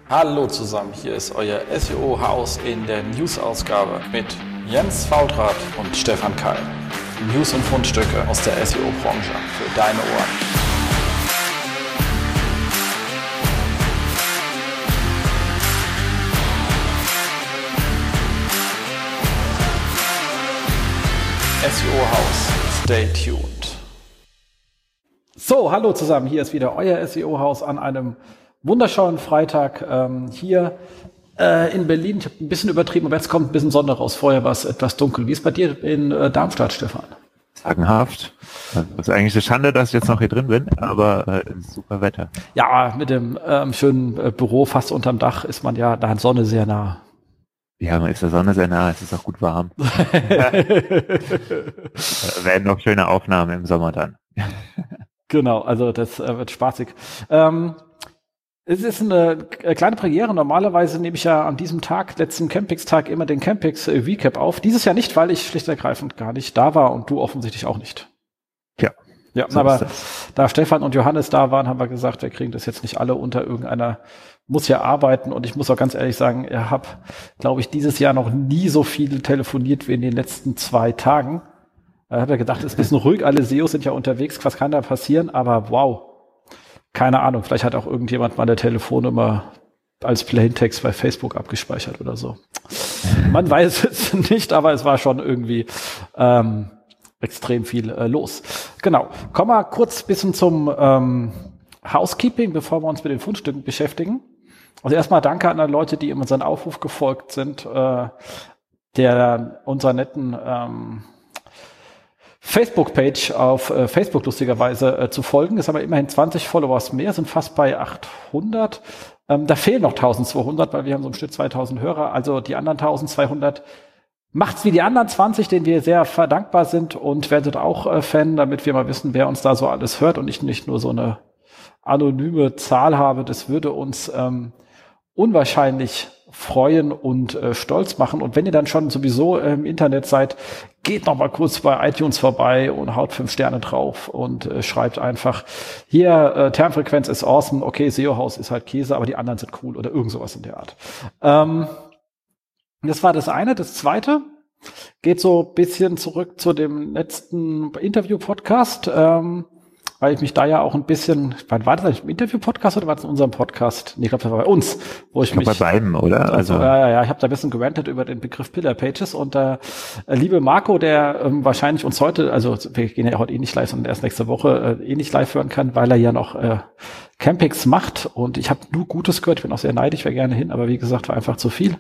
Hallo zusammen, hier ist euer SEO-Haus in der News-Ausgabe mit Jens Fautrat und Stefan Keil. News und Fundstücke aus der SEO-Branche für deine Ohren. SEO-Haus, stay tuned. So, hallo zusammen, hier ist wieder euer SEO-Haus an einem wunderschönen Freitag hier in Berlin. Ich habe ein bisschen übertrieben, aber jetzt kommt ein bisschen Sonne raus. Vorher war es etwas dunkel. Wie ist bei dir in Darmstadt, Stefan? Sagenhaft. Das ist eigentlich eine Schande, dass ich jetzt noch hier drin bin, aber super Wetter. Ja, mit dem schönen Büro fast unterm Dach ist man ja da in Sonne sehr nah. Ja, man ist der Sonne sehr nah, es ist auch gut warm. Werden noch schöne Aufnahmen im Sommer dann. Genau, also das wird spaßig. Es ist eine kleine Premiere. Normalerweise nehme ich ja an diesem Tag, letzten Campix-Tag, immer den Campix-Recap auf. Dieses Jahr nicht, weil ich schlicht und ergreifend gar nicht da war und du offensichtlich auch nicht. Ja, so aber da Stefan und Johannes da waren, haben wir gesagt, wir kriegen das jetzt nicht alle unter. Irgendeiner muss ja arbeiten und ich muss auch ganz ehrlich sagen, ich habe, glaube ich, dieses Jahr noch nie so viel telefoniert wie in den letzten 2 Tagen. Da habe ich gedacht, es ist ein bisschen ruhig, alle SEOs sind ja unterwegs, was kann da passieren? Aber wow, keine Ahnung, vielleicht hat auch irgendjemand meine Telefonnummer als Plaintext bei Facebook abgespeichert oder so. Man weiß es nicht, aber es war schon irgendwie extrem viel los. Genau, kommen wir kurz ein bisschen zum Housekeeping, bevor wir uns mit den Fundstücken beschäftigen. Also erstmal danke an alle Leute, die in unseren Aufruf gefolgt sind, der unserer netten Facebook-Page auf Facebook lustigerweise zu folgen. Es haben wir immerhin 20 Followers mehr, sind fast bei 800. Da fehlen noch 1200, weil wir haben so im Schnitt 2000 Hörer. Also die anderen 1200 macht's wie die anderen 20, denen wir sehr verdankbar sind und werdet auch Fan, damit wir mal wissen, wer uns da so alles hört und ich nicht nur so eine anonyme Zahl habe. Das würde uns unwahrscheinlich freuen und stolz machen. Und wenn ihr dann schon sowieso im Internet seid, geht noch mal kurz bei iTunes vorbei und haut 5 Sterne drauf und schreibt einfach, hier, Termfrequenz ist awesome, okay, SEO-Haus ist halt Käse, aber die anderen sind cool oder irgend sowas in der Art. Das war das eine. Das zweite geht so ein bisschen zurück zu dem letzten Interview-Podcast, weil ich mich da ja auch ein bisschen, war das eigentlich im Interview-Podcast oder war das in unserem Podcast? Nee, ich glaube, das war bei uns, wo ich mich bei beiden, oder? Also ja, ich habe da ein bisschen gerantet über den Begriff Pillar Pages und liebe Marco, der wahrscheinlich uns heute, also wir gehen ja heute eh nicht live, sondern erst nächste Woche eh nicht live hören kann, weil er ja noch Campix macht und ich habe nur Gutes gehört, ich bin auch sehr neidisch, wäre gerne hin, aber wie gesagt, war einfach zu viel.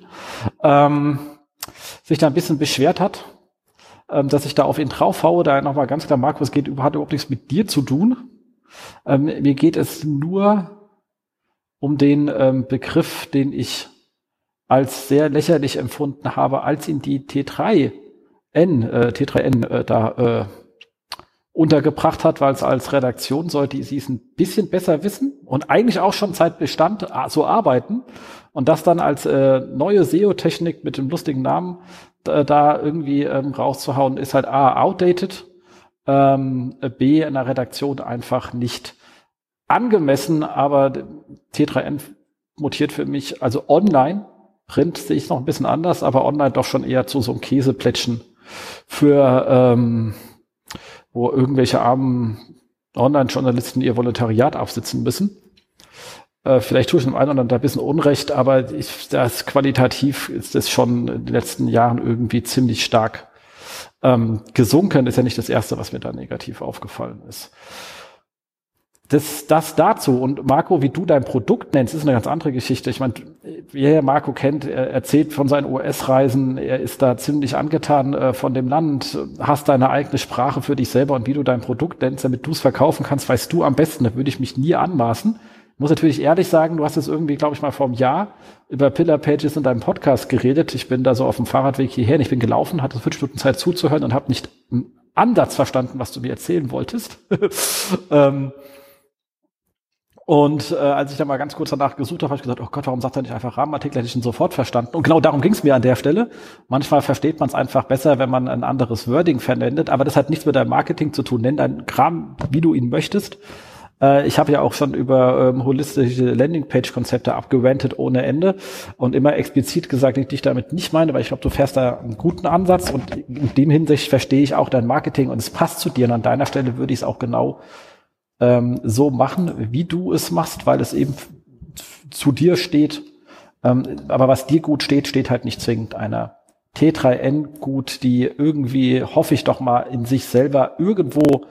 Sich da ein bisschen beschwert hat, dass ich da auf ihn draufhaue, da nochmal ganz klar, Marco, es hat überhaupt nichts mit dir zu tun. Mir geht es nur um den Begriff, den ich als sehr lächerlich empfunden habe, als ihn die T3N da untergebracht hat, weil es als Redaktion sollte sie es ein bisschen besser wissen und eigentlich auch schon seit Bestand so arbeiten und das dann als neue SEO-Technik mit dem lustigen Namen da irgendwie rauszuhauen, ist halt A, outdated, B, in der Redaktion einfach nicht angemessen, aber T3N mutiert für mich, also online, Print sehe ich noch ein bisschen anders, aber online doch schon eher zu so einem Käseplättchen für wo irgendwelche armen Online-Journalisten ihr Volontariat aufsitzen müssen. Vielleicht tue ich dem einen oder anderen ein bisschen Unrecht, aber das qualitativ ist das schon in den letzten Jahren irgendwie ziemlich stark gesunken. Ist ja nicht das Erste, was mir da negativ aufgefallen ist. Das dazu. Und Marco, wie du dein Produkt nennst, ist eine ganz andere Geschichte. Ich meine, wer Marco kennt, er erzählt von seinen US-Reisen, er ist da ziemlich angetan von dem Land, hast deine eigene Sprache für dich selber und wie du dein Produkt nennst, damit du es verkaufen kannst, weißt du am besten. Da würde ich mich nie anmaßen. Ich muss natürlich ehrlich sagen, du hast jetzt irgendwie, glaube ich mal vor einem Jahr über Pillar Pages in deinem Podcast geredet. Ich bin da so auf dem Fahrradweg hierher und ich bin gelaufen, hatte 5 Stunden Zeit zuzuhören und habe nicht einen Ansatz verstanden, was du mir erzählen wolltest. Und als ich dann mal ganz kurz danach gesucht habe, habe ich gesagt, oh Gott, warum sagt er nicht einfach Rahmenartikel? Hätte ich ihn sofort verstanden. Und genau darum ging es mir an der Stelle. Manchmal versteht man es einfach besser, wenn man ein anderes Wording verwendet. Aber das hat nichts mit deinem Marketing zu tun. Nenn deinen Kram, wie du ihn möchtest. Ich habe ja auch schon über holistische Landingpage-Konzepte abgerantet ohne Ende und immer explizit gesagt, dass ich dich damit nicht meine, weil ich glaube, du fährst da einen guten Ansatz und in dem Hinsicht verstehe ich auch dein Marketing und es passt zu dir und an deiner Stelle würde ich es auch genau so machen, wie du es machst, weil es eben zu dir steht. Aber was dir gut steht, steht halt nicht zwingend einer T3N gut, die irgendwie, hoffe ich doch mal, in sich selber irgendwo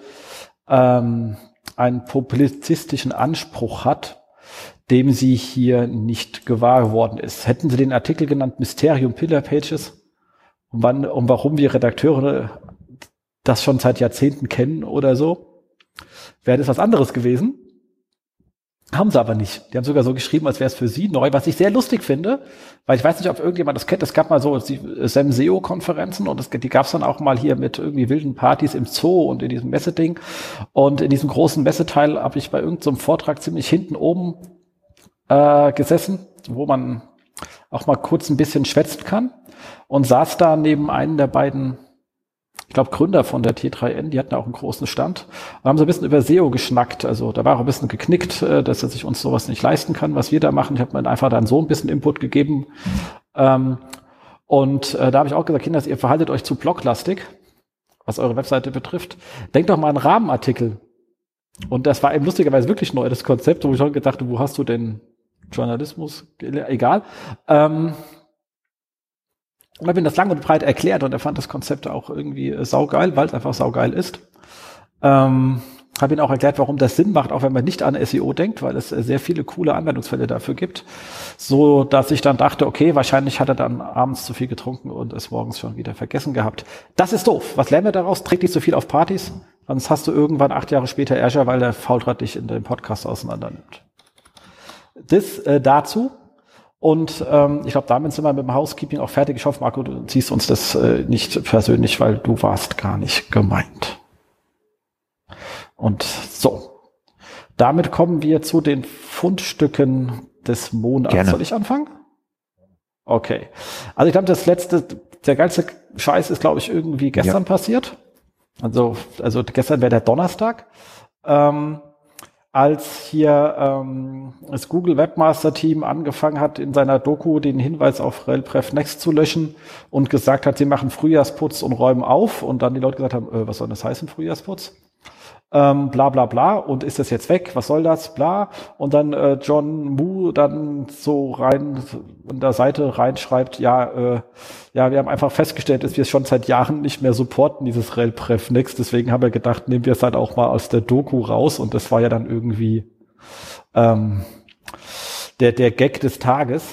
einen publizistischen Anspruch hat, dem sie hier nicht gewahr geworden ist. Hätten sie den Artikel genannt Mysterium Pillar Pages und warum wir Redakteure das schon seit Jahrzehnten kennen oder so, wäre das was anderes gewesen. Haben sie aber nicht. Die haben sogar so geschrieben, als wäre es für sie neu, was ich sehr lustig finde, weil ich weiß nicht, ob irgendjemand das kennt. Es gab mal so SEM-SEO-Konferenzen und die gab es dann auch mal hier mit irgendwie wilden Partys im Zoo und in diesem Messeding. Und in diesem großen Messeteil habe ich bei irgendeinem Vortrag ziemlich hinten oben gesessen, wo man auch mal kurz ein bisschen schwätzen kann und saß da neben einem der beiden, ich glaube, Gründer von der T3N, die hatten auch einen großen Stand und haben so ein bisschen über SEO geschnackt. Also da war auch ein bisschen geknickt, dass er sich uns sowas nicht leisten kann, was wir da machen. Ich habe mir einfach dann so ein bisschen Input gegeben. Und da habe ich auch gesagt, Kinder, ihr verhaltet euch zu bloglastig, was eure Webseite betrifft. Denkt doch mal an Rahmenartikel. Und das war eben lustigerweise wirklich neu, das Konzept, wo ich schon gedacht habe, wo hast du denn Journalismus? Egal. Und habe ihm das lang und breit erklärt und er fand das Konzept auch irgendwie saugeil, weil es einfach saugeil ist. Habe ihm auch erklärt, warum das Sinn macht, auch wenn man nicht an SEO denkt, weil es sehr viele coole Anwendungsfälle dafür gibt. So, dass ich dann dachte, okay, wahrscheinlich hat er dann abends zu viel getrunken und es morgens schon wieder vergessen gehabt. Das ist doof. Was lernen wir daraus? Träg nicht so viel auf Partys, sonst hast du irgendwann 8 Jahre später Ärger, weil der Faultrat dich in dem Podcast auseinander nimmt. Das dazu. Und ich glaube, damit sind wir mit dem Housekeeping auch fertig. Ich hoffe, Marco, du ziehst uns das nicht persönlich, weil du warst gar nicht gemeint. Und so, damit kommen wir zu den Fundstücken des Monats. Gerne. Soll ich anfangen? Okay. Also ich glaube, der geilste Scheiß ist, glaube ich, irgendwie gestern passiert. Also gestern wäre der Donnerstag. Als hier das Google Webmaster Team angefangen hat, in seiner Doku den Hinweis auf RailPref Next zu löschen und gesagt hat, sie machen Frühjahrsputz und räumen auf und dann die Leute gesagt haben, was soll das heißen, Frühjahrsputz? Bla bla bla und ist das jetzt weg, was soll das, bla und dann John Moo dann so rein an der Seite reinschreibt, ja, wir haben einfach festgestellt, dass wir es schon seit Jahren nicht mehr supporten, dieses RailPref Next, deswegen haben wir gedacht, nehmen wir es halt auch mal aus der Doku raus und das war ja dann irgendwie der Gag des Tages.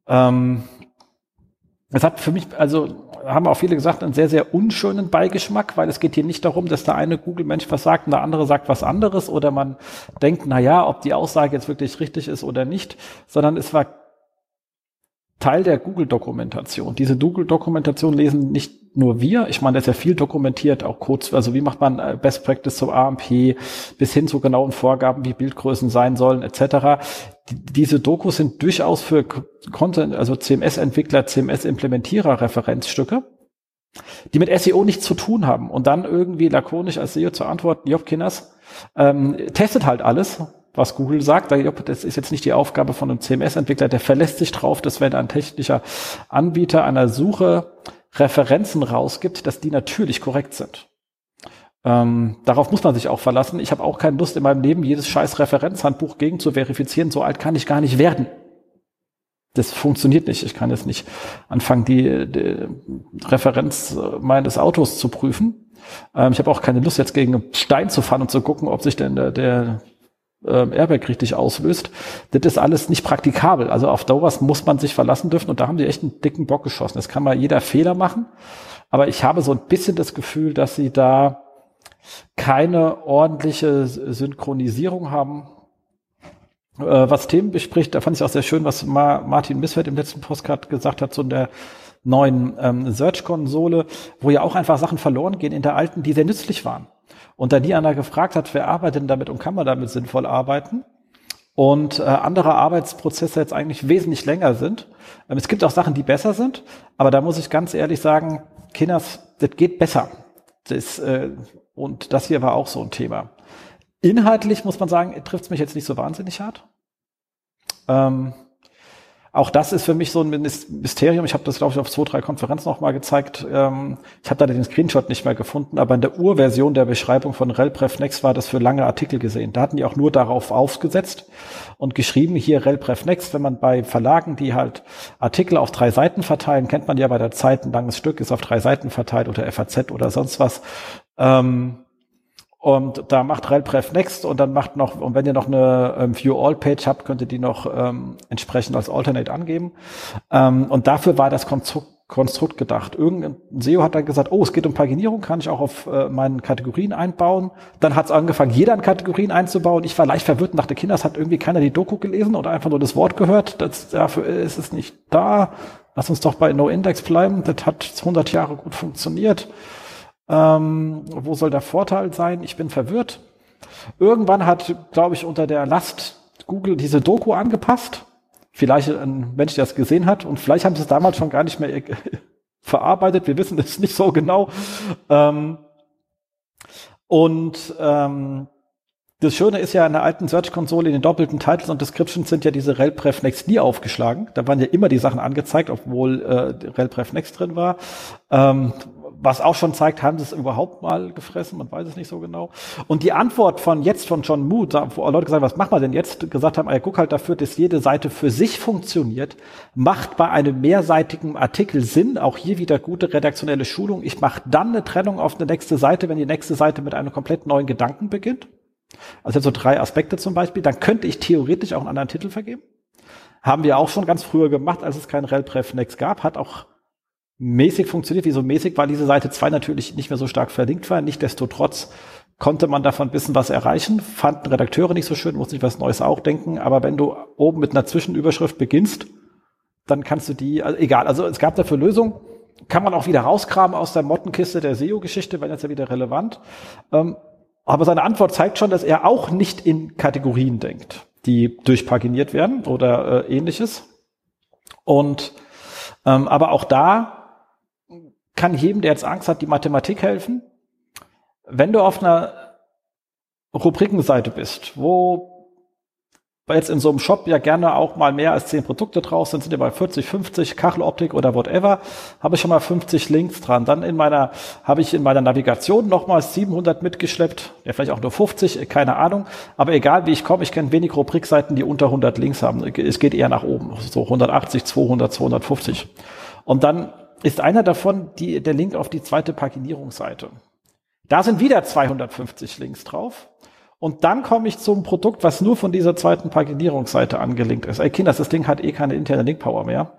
Es hat für mich, also haben auch viele gesagt, einen sehr, sehr unschönen Beigeschmack, weil es geht hier nicht darum, dass der eine Google-Mensch was sagt und der andere sagt was anderes oder man denkt, na ja, ob die Aussage jetzt wirklich richtig ist oder nicht, sondern es war Teil der Google-Dokumentation. Diese Google-Dokumentation lesen nicht nur wir, ich meine, das ist ja viel dokumentiert, auch Codes, also wie macht man Best Practice zum AMP bis hin zu genauen Vorgaben, wie Bildgrößen sein sollen, etc. Diese Dokus sind durchaus für Content, also CMS-Entwickler, CMS-Implementierer Referenzstücke, die mit SEO nichts zu tun haben und dann irgendwie lakonisch als SEO zu antworten, Job Kinders, testet halt alles, was Google sagt, weil das ist jetzt nicht die Aufgabe von einem CMS-Entwickler, der verlässt sich drauf, dass wenn ein technischer Anbieter einer Suche Referenzen rausgibt, dass die natürlich korrekt sind. Darauf muss man sich auch verlassen. Ich habe auch keine Lust in meinem Leben, jedes scheiß Referenzhandbuch gegen zu verifizieren. So alt kann ich gar nicht werden. Das funktioniert nicht. Ich kann jetzt nicht anfangen, die Referenz meines Autos zu prüfen. Ich habe auch keine Lust, jetzt gegen einen Stein zu fahren und zu gucken, ob sich denn der Airbag richtig auslöst. Das ist alles nicht praktikabel. Also auf sowas muss man sich verlassen dürfen und da haben die echt einen dicken Bock geschossen. Das kann mal jeder Fehler machen, aber ich habe so ein bisschen das Gefühl, dass sie da keine ordentliche Synchronisierung haben. Was Themen bespricht, da fand ich auch sehr schön, was Martin Missfeld im letzten Postcard gesagt hat, so in der neuen Search-Konsole, wo ja auch einfach Sachen verloren gehen in der alten, die sehr nützlich waren. Und da nie einer gefragt hat, wer arbeitet denn damit und kann man damit sinnvoll arbeiten? Und andere Arbeitsprozesse jetzt eigentlich wesentlich länger sind. Es gibt auch Sachen, die besser sind, aber da muss ich ganz ehrlich sagen, Kinders, das geht besser. Und das hier war auch so ein Thema. Inhaltlich muss man sagen, trifft es mich jetzt nicht so wahnsinnig hart. Auch das ist für mich so ein Mysterium. Ich habe das, glaube ich, auf 2-3 Konferenzen noch mal gezeigt. Ich habe da den Screenshot nicht mehr gefunden, aber in der Urversion der Beschreibung von RHEL-Pref Next war das für lange Artikel gesehen. Da hatten die auch nur darauf aufgesetzt und geschrieben, hier RHEL-Pref Next, wenn man bei Verlagen, die halt Artikel auf 3 Seiten verteilen, kennt man ja bei der Zeit, ein langes Stück ist auf 3 Seiten verteilt oder FAZ oder sonst was. Und da macht RHEL-Pref Next und dann macht noch, und wenn ihr noch eine View-All-Page habt, könnt ihr die noch entsprechend als Alternate angeben. Und dafür war das Konstrukt gedacht. Irgendein SEO hat dann gesagt, oh, es geht um Paginierung, kann ich auch auf meinen Kategorien einbauen. Dann hat es angefangen, jeder in Kategorien einzubauen. Ich war leicht verwirrt und dachte, Kinder, es hat irgendwie keiner die Doku gelesen oder einfach nur das Wort gehört. Dafür ist es nicht da. Lass uns doch bei NoIndex bleiben. Das hat 100 Jahre gut funktioniert. Wo soll der Vorteil sein? Ich bin verwirrt. Irgendwann hat, glaube ich, unter der Last Google diese Doku angepasst. Vielleicht ein Mensch, der es gesehen hat. Und vielleicht haben sie es damals schon gar nicht mehr verarbeitet. Wir wissen es nicht so genau. Das Schöne ist ja, in der alten Search-Konsole in den doppelten Titles und Descriptions sind ja diese RHEL-Pref Next nie aufgeschlagen. Da waren ja immer die Sachen angezeigt, obwohl RHEL-Pref Next drin war. Was auch schon zeigt, haben sie es überhaupt mal gefressen? Man weiß es nicht so genau. Und die Antwort von John Mood, wo Leute gesagt haben, was machen wir denn jetzt? Gesagt haben, guck halt dafür, dass jede Seite für sich funktioniert. Macht bei einem mehrseitigen Artikel Sinn. Auch hier wieder gute redaktionelle Schulung. Ich mache dann eine Trennung auf eine nächste Seite, wenn die nächste Seite mit einem komplett neuen Gedanken beginnt. Also jetzt so 3 Aspekte zum Beispiel. Dann könnte ich theoretisch auch einen anderen Titel vergeben. Haben wir auch schon ganz früher gemacht, als es kein RHEL-Pref Next gab. Hat auch mäßig funktioniert. Wieso mäßig? Weil diese Seite 2 natürlich nicht mehr so stark verlinkt war. Nichtsdestotrotz konnte man davon ein bisschen was erreichen. Fanden Redakteure nicht so schön, muss nicht was Neues auch denken. Aber wenn du oben mit einer Zwischenüberschrift beginnst, dann kannst du die, also egal. Also es gab dafür Lösungen. Kann man auch wieder rauskramen aus der Mottenkiste der SEO-Geschichte, wenn jetzt ja wieder relevant. Aber seine Antwort zeigt schon, dass er auch nicht in Kategorien denkt, die durchpaginiert werden oder ähnliches. Und aber auch da kann jedem, der jetzt Angst hat, die Mathematik helfen. Wenn du auf einer Rubrikenseite bist, wo jetzt in so einem Shop ja gerne auch mal mehr als 10 Produkte drauf sind ja bei 40, 50, Kacheloptik oder whatever, habe ich schon mal 50 Links dran. Dann habe ich in meiner Navigation nochmal 700 mitgeschleppt, ja vielleicht auch nur 50, keine Ahnung. Aber egal wie ich komme, ich kenne wenig Rubrikseiten, die unter 100 Links haben. Es geht eher nach oben, so 180, 200, 250. Und dann ist einer davon der Link auf die zweite Paginierungsseite. Da sind wieder 250 Links drauf. Und dann komme ich zum Produkt, was nur von dieser zweiten Paginierungsseite angelinkt ist. Kinders, das Ding hat keine interne Linkpower mehr.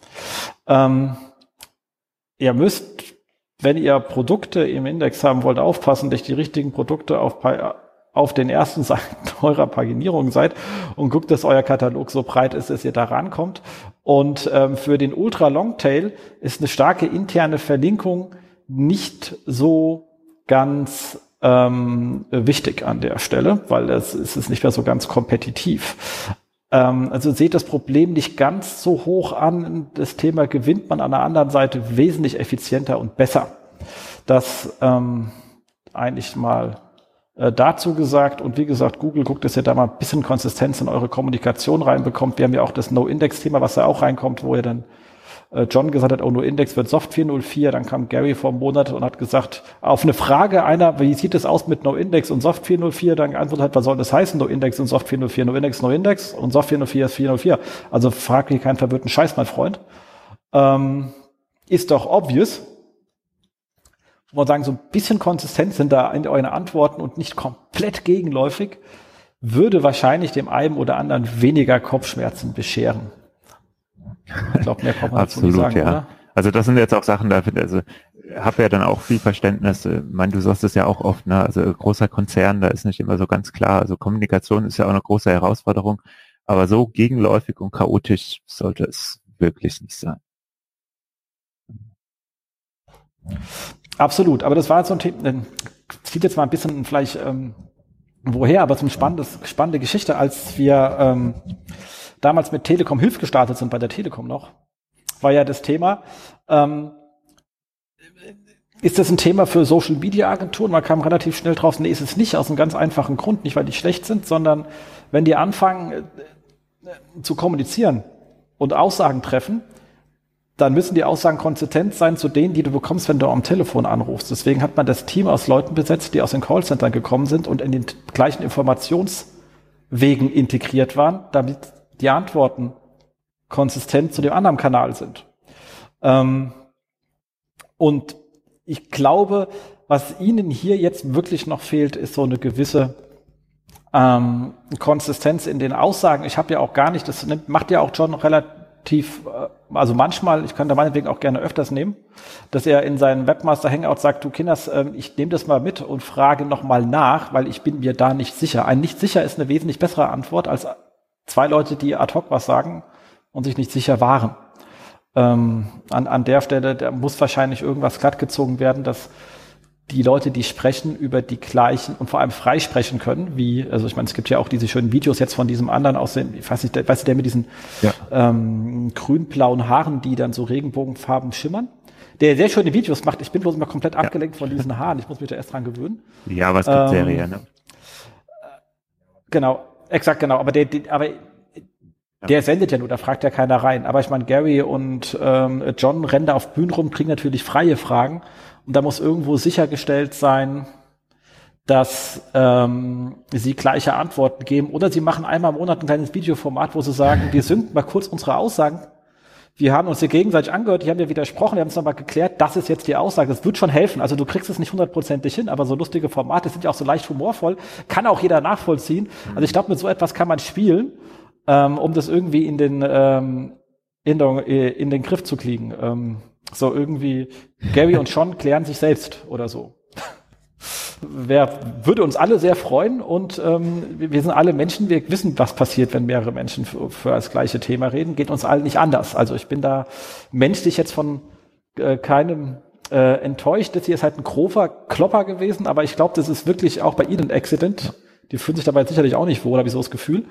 Ihr müsst, wenn ihr Produkte im Index haben wollt, aufpassen, dass die richtigen Produkte auf den ersten Seiten eurer Paginierung seid und guckt, dass euer Katalog so breit ist, dass ihr da rankommt. Und für den Ultra-Longtail ist eine starke interne Verlinkung nicht so ganz wichtig an der Stelle, weil es ist nicht mehr so ganz kompetitiv. Also seht das Problem nicht ganz so hoch an. Das Thema gewinnt man an der anderen Seite wesentlich effizienter und besser. Das eigentlich mal dazu gesagt. Und wie gesagt, Google guckt, dass ihr da mal ein bisschen Konsistenz in eure Kommunikation reinbekommt. Wir haben ja auch das No-Index-Thema, was da auch reinkommt, wo ihr dann John gesagt hat, oh, No-Index wird Soft 404. Dann kam Gary vor einem Monat und hat gesagt, auf eine Frage einer, wie sieht es aus mit No-Index und Soft 404, dann geantwortet hat, was soll das heißen, No-Index und Soft 404, No-Index, No-Index und Soft 404 ist 404. Also frag hier keinen verwirrten Scheiß, mein Freund. Ist doch obvious. Wo man sagen, so ein bisschen konsistent sind da in euren Antworten und nicht komplett gegenläufig, würde wahrscheinlich dem einen oder anderen weniger Kopfschmerzen bescheren. Ich glaube, mehr kann man dazu nicht sagen, ja. Oder? Also das sind jetzt auch Sachen, also habe ja dann auch viel Verständnis. Ich meine, du sagst es ja auch oft, ne? Also großer Konzern, da ist nicht immer so ganz klar. Also Kommunikation ist ja auch eine große Herausforderung, aber so gegenläufig und chaotisch sollte es wirklich nicht sein. Absolut, aber das war jetzt so ein Thema, zieht jetzt mal ein bisschen vielleicht woher, aber zum spannende Geschichte, als wir damals mit Telekom Hilf gestartet sind, bei der Telekom noch, war ja das Thema, Ist das ein Thema für Social-Media-Agenturen? Man kam relativ schnell drauf, nee, ist es nicht, aus einem ganz einfachen Grund, nicht weil die schlecht sind, sondern wenn die anfangen zu kommunizieren und Aussagen treffen, dann müssen die Aussagen konsistent sein zu denen, die du bekommst, wenn du am Telefon anrufst. Deswegen hat man das Team aus Leuten besetzt, die aus den Callcentern gekommen sind und in den gleichen Informationswegen integriert waren, damit die Antworten konsistent zu dem anderen Kanal sind. Und ich glaube, was Ihnen hier jetzt wirklich noch fehlt, ist so eine gewisse Konsistenz in den Aussagen. Ich habe ja auch gar nicht, das macht ja auch John relativ, also manchmal, ich kann da meinetwegen auch gerne öfters nehmen, dass er in seinen Webmaster Hangout sagt, du Kinders, ich nehme das mal mit und frage nochmal nach, weil ich bin mir da nicht sicher. Ein nicht sicher ist eine wesentlich bessere Antwort als zwei Leute, die ad hoc was sagen und sich nicht sicher waren. An der Stelle, da muss wahrscheinlich irgendwas glattgezogen werden, dass die Leute, die sprechen, über die gleichen und vor allem frei sprechen können, wie, also ich meine, es gibt ja auch diese schönen Videos jetzt von diesem anderen aussehen, ich weiß nicht, weißt du, der mit diesen grün-blauen Haaren, die dann so regenbogenfarben schimmern, der sehr schöne Videos macht. Ich bin bloß immer komplett abgelenkt von diesen Haaren, ich muss mich da erst dran gewöhnen. Ja, aber es gibt Serien, ne? Genau, exakt, genau, aber der sendet ja nur, da fragt ja keiner rein. Aber ich meine, Gary und John rennen da auf Bühnen rum, kriegen natürlich freie Fragen. Und da muss irgendwo sichergestellt sein, dass sie gleiche Antworten geben. Oder sie machen einmal im Monat ein kleines Videoformat, wo sie sagen, wir synken mal kurz unsere Aussagen. Wir haben uns hier gegenseitig angehört, die haben ja widersprochen, wir haben es nochmal geklärt, das ist jetzt die Aussage. Das wird schon helfen. Also du kriegst es nicht 100%ig hin, aber so lustige Formate sind ja auch so leicht humorvoll. Kann auch jeder nachvollziehen. Also ich glaube, mit so etwas kann man spielen, um das irgendwie in den Griff zu kriegen. So irgendwie Gary und Sean klären sich selbst oder so. Würde uns alle sehr freuen und wir sind alle Menschen, wir wissen, was passiert, wenn mehrere Menschen für das gleiche Thema reden. Geht uns allen nicht anders. Also ich bin da menschlich jetzt von keinem enttäuscht. Das hier ist halt ein grober Klopper gewesen, aber ich glaube, das ist wirklich auch bei Ihnen ein Accident. Die fühlen sich dabei sicherlich auch nicht wohl, habe ich so das Gefühl.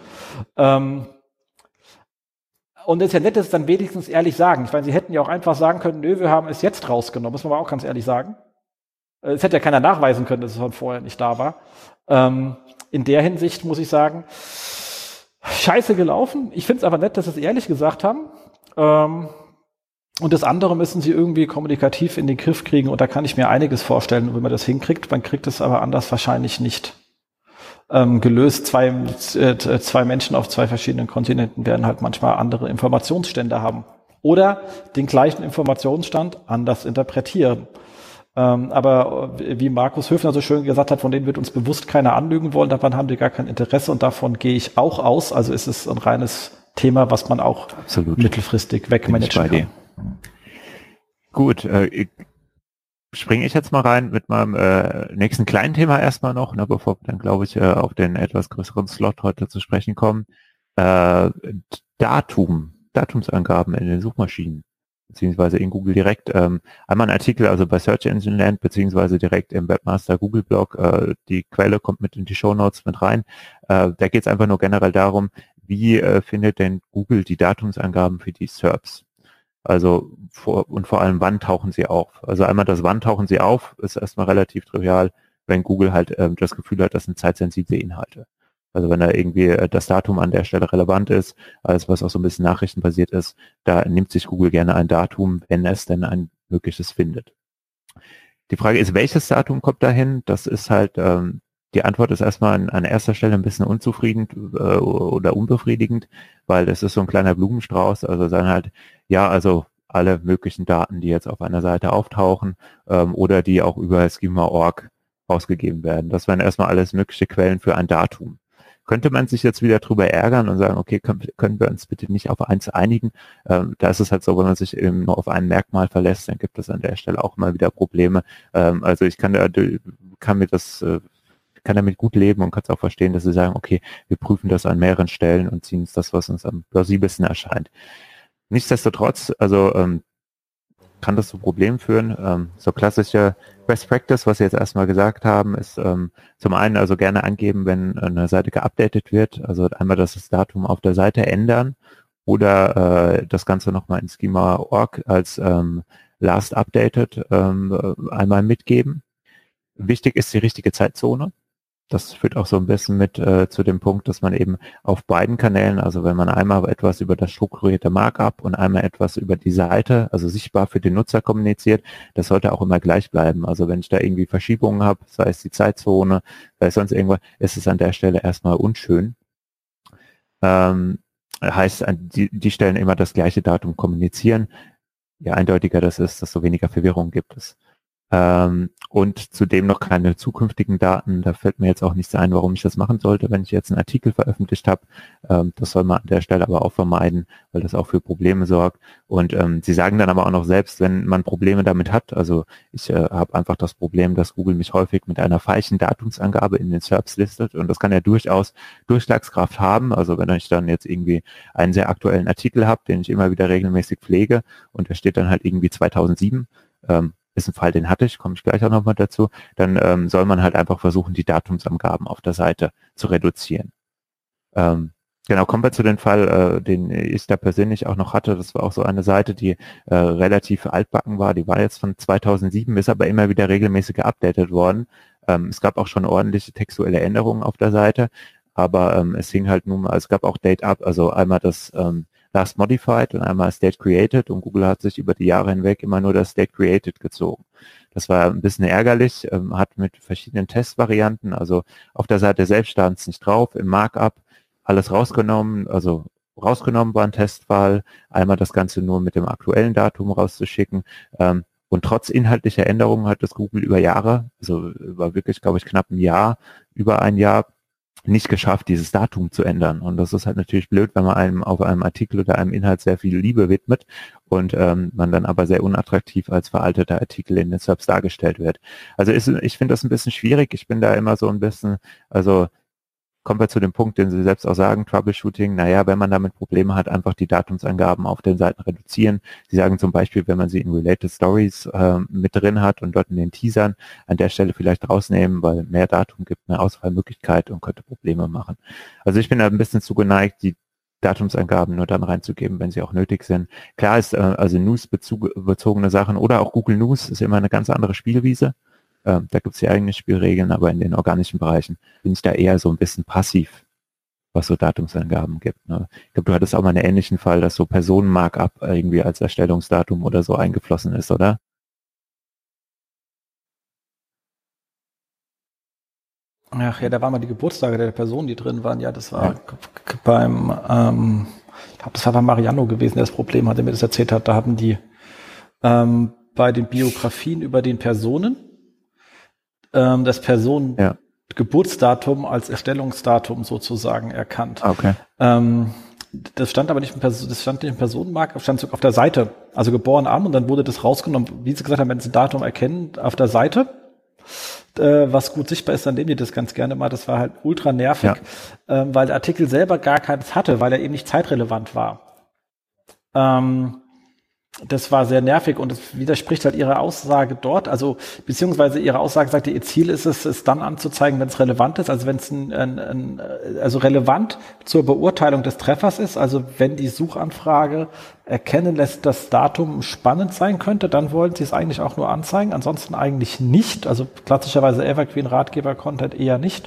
Und es ist ja nett, dass sie dann wenigstens ehrlich sagen. Ich meine, sie hätten ja auch einfach sagen können, nö, wir haben es jetzt rausgenommen. Muss man aber auch ganz ehrlich sagen. Es hätte ja keiner nachweisen können, dass es von vorher nicht da war. In der Hinsicht muss ich sagen, scheiße gelaufen. Ich finde es aber nett, dass sie es ehrlich gesagt haben. Und das andere müssen sie irgendwie kommunikativ in den Griff kriegen. Und da kann ich mir einiges vorstellen, wie man das hinkriegt. Man kriegt es aber anders wahrscheinlich nicht gelöst. Zwei Menschen auf zwei verschiedenen Kontinenten werden halt manchmal andere Informationsstände haben. Oder den gleichen Informationsstand anders interpretieren. Aber wie Markus Höfner so schön gesagt hat, von denen wird uns bewusst keiner anlügen wollen, daran haben die gar kein Interesse und davon gehe ich auch aus. Also ist es ein reines Thema, was man auch mittelfristig wegmanagen kann. Gut, springe ich jetzt mal rein mit meinem nächsten kleinen Thema erstmal noch, ne, bevor wir dann, glaube ich, auf den etwas größeren Slot heute zu sprechen kommen. Datumsangaben in den Suchmaschinen, beziehungsweise in Google direkt. Einmal ein Artikel, also bei Search Engine Land, beziehungsweise direkt im Webmaster Google Blog. Die Quelle kommt mit in die Shownotes mit rein. Da geht es einfach nur generell darum, wie findet denn Google die Datumsangaben für die SERPs? Also vor allem, wann tauchen sie auf? Also einmal das wann tauchen sie auf, ist erstmal relativ trivial, wenn Google halt das Gefühl hat, das sind zeitsensible Inhalte. Also wenn da irgendwie das Datum an der Stelle relevant ist, alles was auch so ein bisschen nachrichtenbasiert ist, da nimmt sich Google gerne ein Datum, wenn es denn ein mögliches findet. Die Frage ist, welches Datum kommt dahin? Das ist halt, die Antwort ist erstmal an erster Stelle ein bisschen unzufriedend oder unbefriedigend, weil es ist so ein kleiner Blumenstrauß, also dann halt, ja, also alle möglichen Daten, die jetzt auf einer Seite auftauchen oder die auch über Schema.org ausgegeben werden. Das wären erstmal alles mögliche Quellen für ein Datum. Könnte man sich jetzt wieder drüber ärgern und sagen, okay, können wir uns bitte nicht auf eins einigen? Da ist es halt so, wenn man sich eben nur auf ein Merkmal verlässt, dann gibt es an der Stelle auch mal wieder Probleme. Also ich kann damit gut leben und kann es auch verstehen, dass sie sagen, okay, wir prüfen das an mehreren Stellen und ziehen uns das, was uns am plausibelsten erscheint. Nichtsdestotrotz, also kann das zu Problemen führen. So klassische Best Practice, was Sie jetzt erstmal gesagt haben, ist zum einen also gerne angeben, wenn eine Seite geupdatet wird, also einmal das Datum auf der Seite ändern oder das Ganze nochmal in Schema.org als last updated einmal mitgeben. Wichtig ist die richtige Zeitzone. Das führt auch so ein bisschen mit zu dem Punkt, dass man eben auf beiden Kanälen, also wenn man einmal etwas über das strukturierte Markup und einmal etwas über die Seite, also sichtbar für den Nutzer kommuniziert, das sollte auch immer gleich bleiben. Also wenn ich da irgendwie Verschiebungen habe, sei es die Zeitzone, sei es sonst irgendwas, ist es an der Stelle erstmal unschön. Heißt, die Stellen immer das gleiche Datum kommunizieren. Je eindeutiger das ist, desto weniger Verwirrung gibt es. Und zudem noch keine zukünftigen Daten. Da fällt mir jetzt auch nichts ein, warum ich das machen sollte, wenn ich jetzt einen Artikel veröffentlicht habe. Das soll man an der Stelle aber auch vermeiden, weil das auch für Probleme sorgt. Und sie sagen dann aber auch noch selbst, wenn man Probleme damit hat, also ich habe einfach das Problem, dass Google mich häufig mit einer falschen Datumsangabe in den SERPs listet und das kann ja durchaus Durchschlagskraft haben. Also wenn ich dann jetzt irgendwie einen sehr aktuellen Artikel habe, den ich immer wieder regelmäßig pflege und der steht dann halt irgendwie 2007, ist ein Fall, den hatte ich, komme ich gleich auch nochmal dazu, dann soll man halt einfach versuchen, die Datumsangaben auf der Seite zu reduzieren. Genau, kommen wir zu dem Fall, den ich da persönlich auch noch hatte. Das war auch so eine Seite, die relativ altbacken war. Die war jetzt von 2007, ist aber immer wieder regelmäßig geupdatet worden. Es gab auch schon ordentliche textuelle Änderungen auf der Seite, aber es hing halt nun mal, es gab auch Date Up, also einmal das Last Modified und einmal State Created und Google hat sich über die Jahre hinweg immer nur das State Created gezogen. Das war ein bisschen ärgerlich, hat mit verschiedenen Testvarianten, also auf der Seite selbst stand es nicht drauf, im Markup alles rausgenommen, also rausgenommen war ein Testfall, einmal das Ganze nur mit dem aktuellen Datum rauszuschicken und trotz inhaltlicher Änderungen hat das Google über Jahre, also über wirklich, glaube ich, knapp ein Jahr, über ein Jahr, nicht geschafft, dieses Datum zu ändern. Und das ist halt natürlich blöd, wenn man einem auf einem Artikel oder einem Inhalt sehr viel Liebe widmet und man dann aber sehr unattraktiv als veralteter Artikel in den SERPs dargestellt wird. Also ich finde das ein bisschen schwierig. Ich bin da immer so ein bisschen, also kommen wir zu dem Punkt, den Sie selbst auch sagen, Troubleshooting, naja, wenn man damit Probleme hat, einfach die Datumsangaben auf den Seiten reduzieren. Sie sagen zum Beispiel, wenn man sie in Related Stories mit drin hat und dort in den Teasern an der Stelle vielleicht rausnehmen, weil mehr Datum gibt eine Auswahlmöglichkeit und könnte Probleme machen. Also ich bin da ein bisschen zugeneigt, die Datumsangaben nur dann reinzugeben, wenn sie auch nötig sind. Klar ist also News-bezogene Sachen oder auch Google News ist immer eine ganz andere Spielwiese. Da gibt es ja eigene Spielregeln, aber in den organischen Bereichen bin ich da eher so ein bisschen passiv, was so Datumsangaben gibt. Ne? Ich glaube, du hattest auch mal einen ähnlichen Fall, dass so Personenmarkup irgendwie als Erstellungsdatum oder so eingeflossen ist, oder? Ach ja, da waren mal die Geburtstage der Personen, die drin waren. Ja, das war beim, ich glaube, das war bei Mariano gewesen, der das Problem hatte, der mir das erzählt hat. Da haben die bei den Biografien über den Personen das Geburtsdatum als Erstellungsdatum sozusagen erkannt. Okay. Das stand aber nicht das stand nicht im Personenmarkt, das stand sogar auf der Seite, also geboren am und dann wurde das rausgenommen. Wie Sie gesagt haben, wenn Sie ein Datum erkennen auf der Seite, was gut sichtbar ist, dann nehmen die das ganz gerne mal. Das war halt ultra nervig, weil der Artikel selber gar keins hatte, weil er eben nicht zeitrelevant war. Das war sehr nervig und es widerspricht halt ihrer Aussage dort, also beziehungsweise ihre Aussage sagte, ihr Ziel ist es dann anzuzeigen, wenn es relevant ist, also wenn es also relevant zur Beurteilung des Treffers ist, also wenn die Suchanfrage erkennen lässt, dass Datum spannend sein könnte, dann wollen sie es eigentlich auch nur anzeigen, ansonsten eigentlich nicht, also klassischerweise Evergreen Ratgeber-Content eher nicht.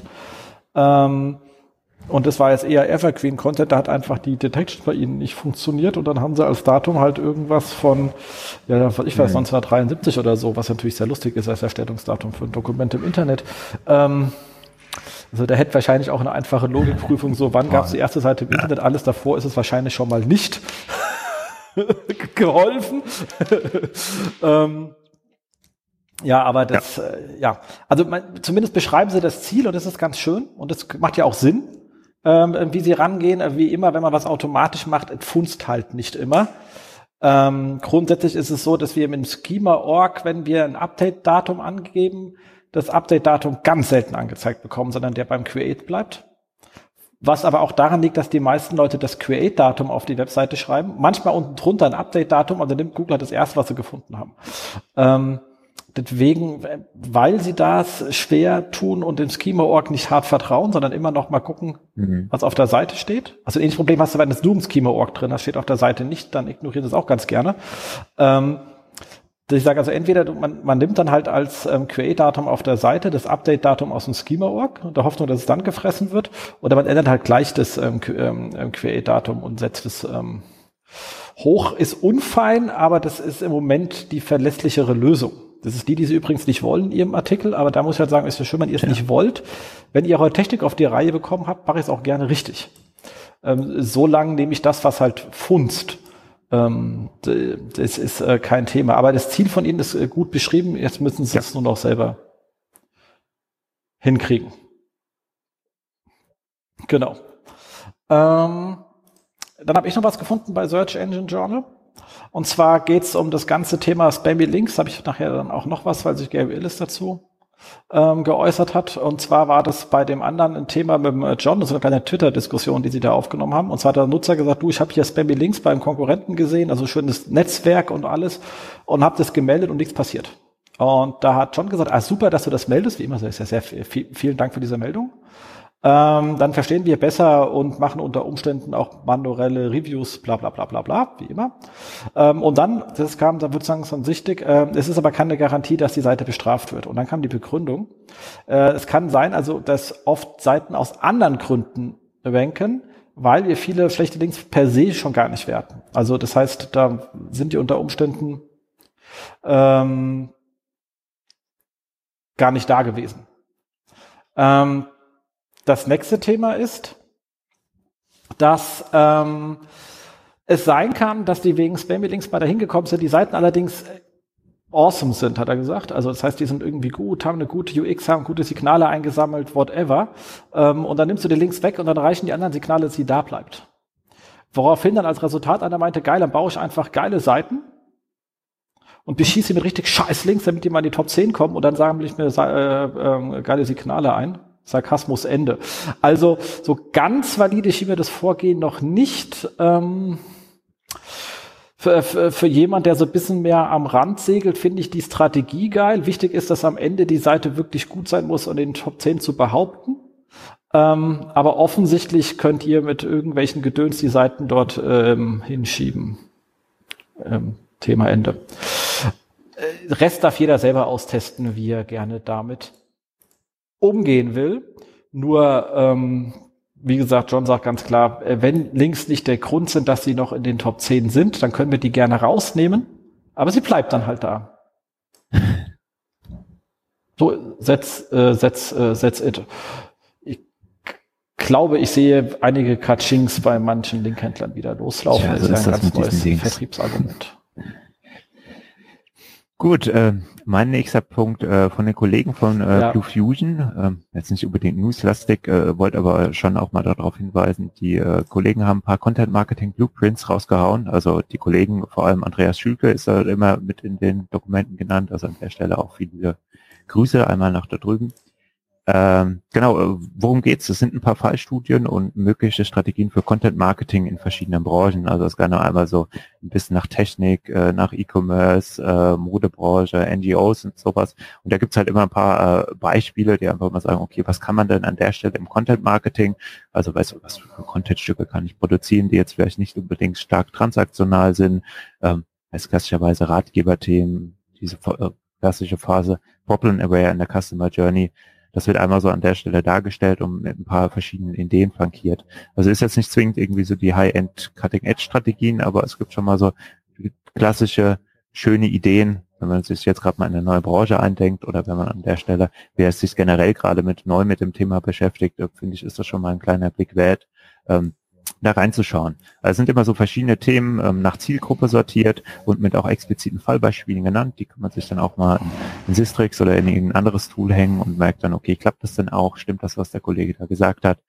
Und das war jetzt eher Evergreen-Content, da hat einfach die Detection bei ihnen nicht funktioniert und dann haben sie als Datum halt irgendwas von, ja, ich weiß, 1973 oder so, was natürlich sehr lustig ist als Erstellungsdatum für ein Dokument im Internet. Also da hätte wahrscheinlich auch eine einfache Logikprüfung so, wann gab es die erste Seite im Internet, alles davor ist es wahrscheinlich schon mal nicht geholfen. Ja, aber das, also zumindest beschreiben sie das Ziel und das ist ganz schön und das macht ja auch Sinn. Wie sie rangehen, wie immer, wenn man was automatisch macht, es funzt halt nicht immer. Grundsätzlich ist es so, dass wir mit dem Schema.org, wenn wir ein Update-Datum angeben, das Update-Datum ganz selten angezeigt bekommen, sondern der beim Create bleibt. Was aber auch daran liegt, dass die meisten Leute das Create-Datum auf die Webseite schreiben. Manchmal unten drunter ein Update-Datum, also nimmt Google halt das erste, was sie gefunden haben. Deswegen, weil sie das schwer tun und dem Schema.org nicht hart vertrauen, sondern immer noch mal gucken, was auf der Seite steht. Also ein ähnliches Problem hast du, wenn du im Schema.org drin hast, steht auf der Seite nicht, dann ignoriert es auch ganz gerne. Ich sage also entweder man nimmt dann halt als QA-Datum auf der Seite das Update-Datum aus dem Schema-Org und der Hoffnung, dass es dann gefressen wird, oder man ändert halt gleich das QA-Datum und setzt es hoch. Ist unfein, aber das ist im Moment die verlässlichere Lösung. Das ist die Sie übrigens nicht wollen in Ihrem Artikel, aber da muss ich halt sagen, ist ja schön, wenn ihr es nicht wollt. Wenn ihr eure Technik auf die Reihe bekommen habt, mache ich es auch gerne richtig. So lange nehme ich das, was halt funzt. Das ist kein Thema. Aber das Ziel von Ihnen ist gut beschrieben. Jetzt müssen Sie es nur noch selber hinkriegen. Genau. Dann habe ich noch was gefunden bei Search Engine Journal. Und zwar geht es um das ganze Thema Spammy Links. Habe ich nachher dann auch noch was, weil sich Gary Illis dazu geäußert hat. Und zwar war das bei dem anderen ein Thema mit dem John, das ist eine kleine Twitter-Diskussion, die sie da aufgenommen haben. Und zwar hat der Nutzer gesagt, du, ich habe hier Spammy Links beim Konkurrenten gesehen, also schönes Netzwerk und alles, und habe das gemeldet und nichts passiert. Und da hat John gesagt, super, dass du das meldest, wie immer, sehr, sehr vielen Dank für diese Meldung. Dann verstehen wir besser und machen unter Umständen auch manuelle Reviews, bla bla bla bla bla, wie immer. Und dann, das kam dann sozusagen so sichtig, es ist aber keine Garantie, dass die Seite bestraft wird. Und dann kam die Begründung, es kann sein, also dass oft Seiten aus anderen Gründen ranken, weil wir viele schlechte Links per se schon gar nicht werten. Also das heißt, da sind die unter Umständen gar nicht da gewesen. Das nächste Thema ist, dass es sein kann, dass die wegen Spammy-Links mal dahin gekommen sind, die Seiten allerdings awesome sind, hat er gesagt. Also das heißt, die sind irgendwie gut, haben eine gute UX, haben gute Signale eingesammelt, whatever. Und dann nimmst du die Links weg und dann reichen die anderen Signale, dass sie da bleibt. Woraufhin dann als Resultat einer meinte, geil, dann baue ich einfach geile Seiten und beschieße sie mit richtig scheiß Links, damit die mal in die Top 10 kommen, und dann sammeln ich mir geile Signale ein. Sarkasmus Ende. Also so ganz valide schien mir das Vorgehen noch nicht. Für jemand, der so ein bisschen mehr am Rand segelt, finde ich die Strategie geil. Wichtig ist, dass am Ende die Seite wirklich gut sein muss, um in den Top 10 zu behaupten. Aber offensichtlich könnt ihr mit irgendwelchen Gedöns die Seiten dort hinschieben. Thema Ende. Rest darf jeder selber austesten, wie er gerne damit umgehen will. Nur, wie gesagt, John sagt ganz klar, wenn Links nicht der Grund sind, dass sie noch in den Top 10 sind, dann können wir die gerne rausnehmen, aber sie bleibt dann halt da. So, that's it. Ich glaube, ich sehe einige Katschings bei manchen Linkhändlern wieder loslaufen. Ja, das ist ja ein ganz neues Dings. Vertriebsargument. Gut, mein nächster Punkt von den Kollegen von Blue Fusion, jetzt nicht unbedingt newslastig, wollte aber schon auch mal darauf hinweisen, die Kollegen haben ein paar Content-Marketing-Blueprints rausgehauen, also die Kollegen, vor allem Andreas Schülke ist da immer mit in den Dokumenten genannt, also an der Stelle auch viele Grüße einmal nach da drüben. Genau, worum geht's? Es sind ein paar Fallstudien und mögliche Strategien für Content Marketing in verschiedenen Branchen. Also es kann einmal so ein bisschen nach Technik, nach E-Commerce, Modebranche, NGOs und sowas. Und da gibt's halt immer ein paar Beispiele, die einfach mal sagen, okay, was kann man denn an der Stelle im Content Marketing, also weißt du, was für Contentstücke kann ich produzieren, die jetzt vielleicht nicht unbedingt stark transaktional sind, als klassischerweise Ratgeberthemen, diese klassische Phase, Problem Aware in der Customer Journey. Das wird einmal so an der Stelle dargestellt und mit ein paar verschiedenen Ideen flankiert. Also ist jetzt nicht zwingend irgendwie so die High-End Cutting-Edge-Strategien, aber es gibt schon mal so klassische, schöne Ideen, wenn man sich jetzt gerade mal in eine neue Branche eindenkt oder wenn man an der Stelle, wer sich generell gerade neu mit dem Thema beschäftigt, finde ich, ist das schon mal ein kleiner Blick wert, da reinzuschauen. Also es sind immer so verschiedene Themen nach Zielgruppe sortiert und mit auch expliziten Fallbeispielen genannt. Die kann man sich dann auch mal in Sistrix oder in irgendein anderes Tool hängen und merkt dann, okay, klappt das denn auch? Stimmt das, was der Kollege da gesagt hat?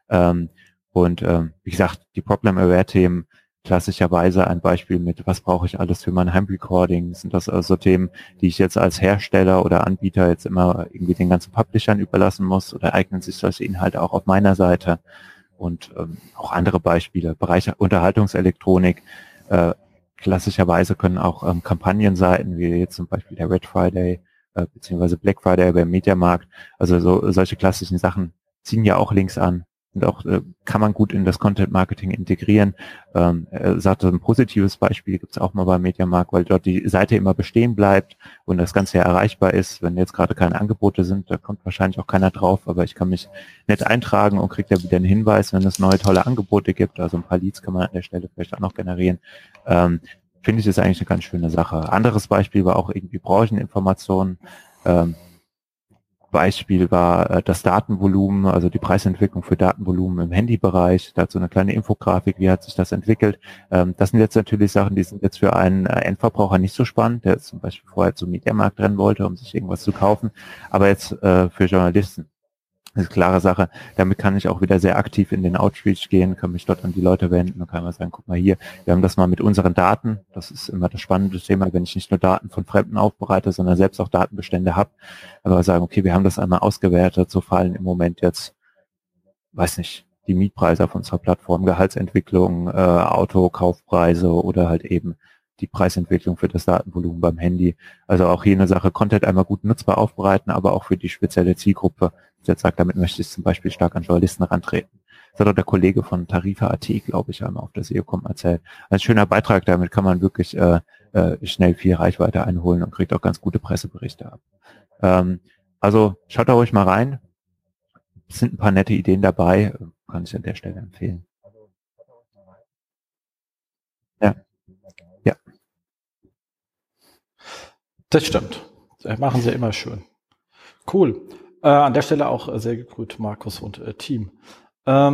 Wie gesagt, die Problem-Aware-Themen, klassischerweise ein Beispiel mit, was brauche ich alles für mein Heimrecording? Sind das also Themen, die ich jetzt als Hersteller oder Anbieter jetzt immer irgendwie den ganzen Publishern überlassen muss, oder eignen sich solche Inhalte auch auf meiner Seite? Und auch andere Beispiele, Bereich Unterhaltungselektronik, klassischerweise können auch Kampagnenseiten, wie jetzt zum Beispiel der Red Friday, beziehungsweise Black Friday beim Mediamarkt, also solche klassischen Sachen ziehen ja auch Links an. und auch kann man gut in das Content-Marketing integrieren. Er sagte, ein positives Beispiel gibt es auch mal beim Mediamarkt, weil dort die Seite immer bestehen bleibt und das Ganze ja erreichbar ist. Wenn jetzt gerade keine Angebote sind, da kommt wahrscheinlich auch keiner drauf, aber ich kann mich nett eintragen und kriege da wieder einen Hinweis, wenn es neue tolle Angebote gibt. Also ein paar Leads kann man an der Stelle vielleicht auch noch generieren. Finde ich, ist eigentlich eine ganz schöne Sache. Anderes Beispiel war auch irgendwie Brancheninformationen. Beispiel war das Datenvolumen, also die Preisentwicklung für Datenvolumen im Handybereich. Dazu eine kleine Infografik, wie hat sich das entwickelt. Das sind jetzt natürlich Sachen, die sind jetzt für einen Endverbraucher nicht so spannend, der jetzt zum Beispiel vorher zum Mediamarkt rennen wollte, um sich irgendwas zu kaufen, aber jetzt für Journalisten. Das ist eine klare Sache. Damit kann ich auch wieder sehr aktiv in den Outreach gehen, kann mich dort an die Leute wenden und kann mal sagen, guck mal hier, wir haben das mal mit unseren Daten. Das ist immer das spannende Thema, wenn ich nicht nur Daten von Fremden aufbereite, sondern selbst auch Datenbestände habe. Aber sagen, okay, wir haben das einmal ausgewertet, so fallen im Moment jetzt, weiß nicht, die Mietpreise auf unserer Plattform, Gehaltsentwicklung, Autokaufpreise oder halt eben die Preisentwicklung für das Datenvolumen beim Handy. Also auch hier eine Sache, Content einmal gut nutzbar aufbereiten, aber auch für die spezielle Zielgruppe. Jetzt sagt, damit möchte ich zum Beispiel stark an Journalisten rantreten. Das hat auch der Kollege von Tarifa.at, glaube ich, einmal auf der SEO.com erzählt. Ein schöner Beitrag, damit kann man wirklich schnell viel Reichweite einholen und kriegt auch ganz gute Presseberichte ab. Also schaut da ruhig mal rein. Es sind ein paar nette Ideen dabei, kann ich an der Stelle empfehlen. Ja. Das stimmt. Das machen sie immer schön. Cool. An der Stelle auch sehr gegrüßt, Markus und Team. Der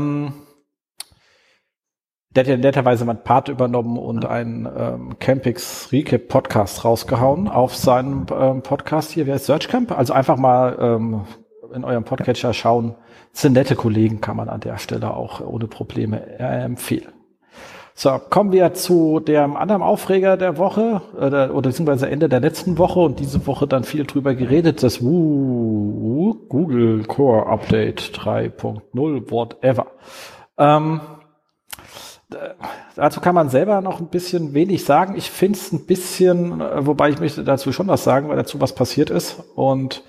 hat ja netterweise mein Part übernommen und einen Campix Recap Podcast rausgehauen auf seinem Podcast hier. Wer ist Searchcamp? Also einfach mal in eurem Podcatcher schauen. Das sind nette Kollegen, kann man an der Stelle auch ohne Probleme empfehlen. So, kommen wir zu dem anderen Aufreger der Woche oder beziehungsweise Ende der letzten Woche und diese Woche dann viel drüber geredet, das Google Core Update 3.0, whatever. Dazu kann man selber noch ein bisschen wenig sagen. Ich finde es ein bisschen, wobei ich möchte dazu schon was sagen, weil dazu was passiert ist und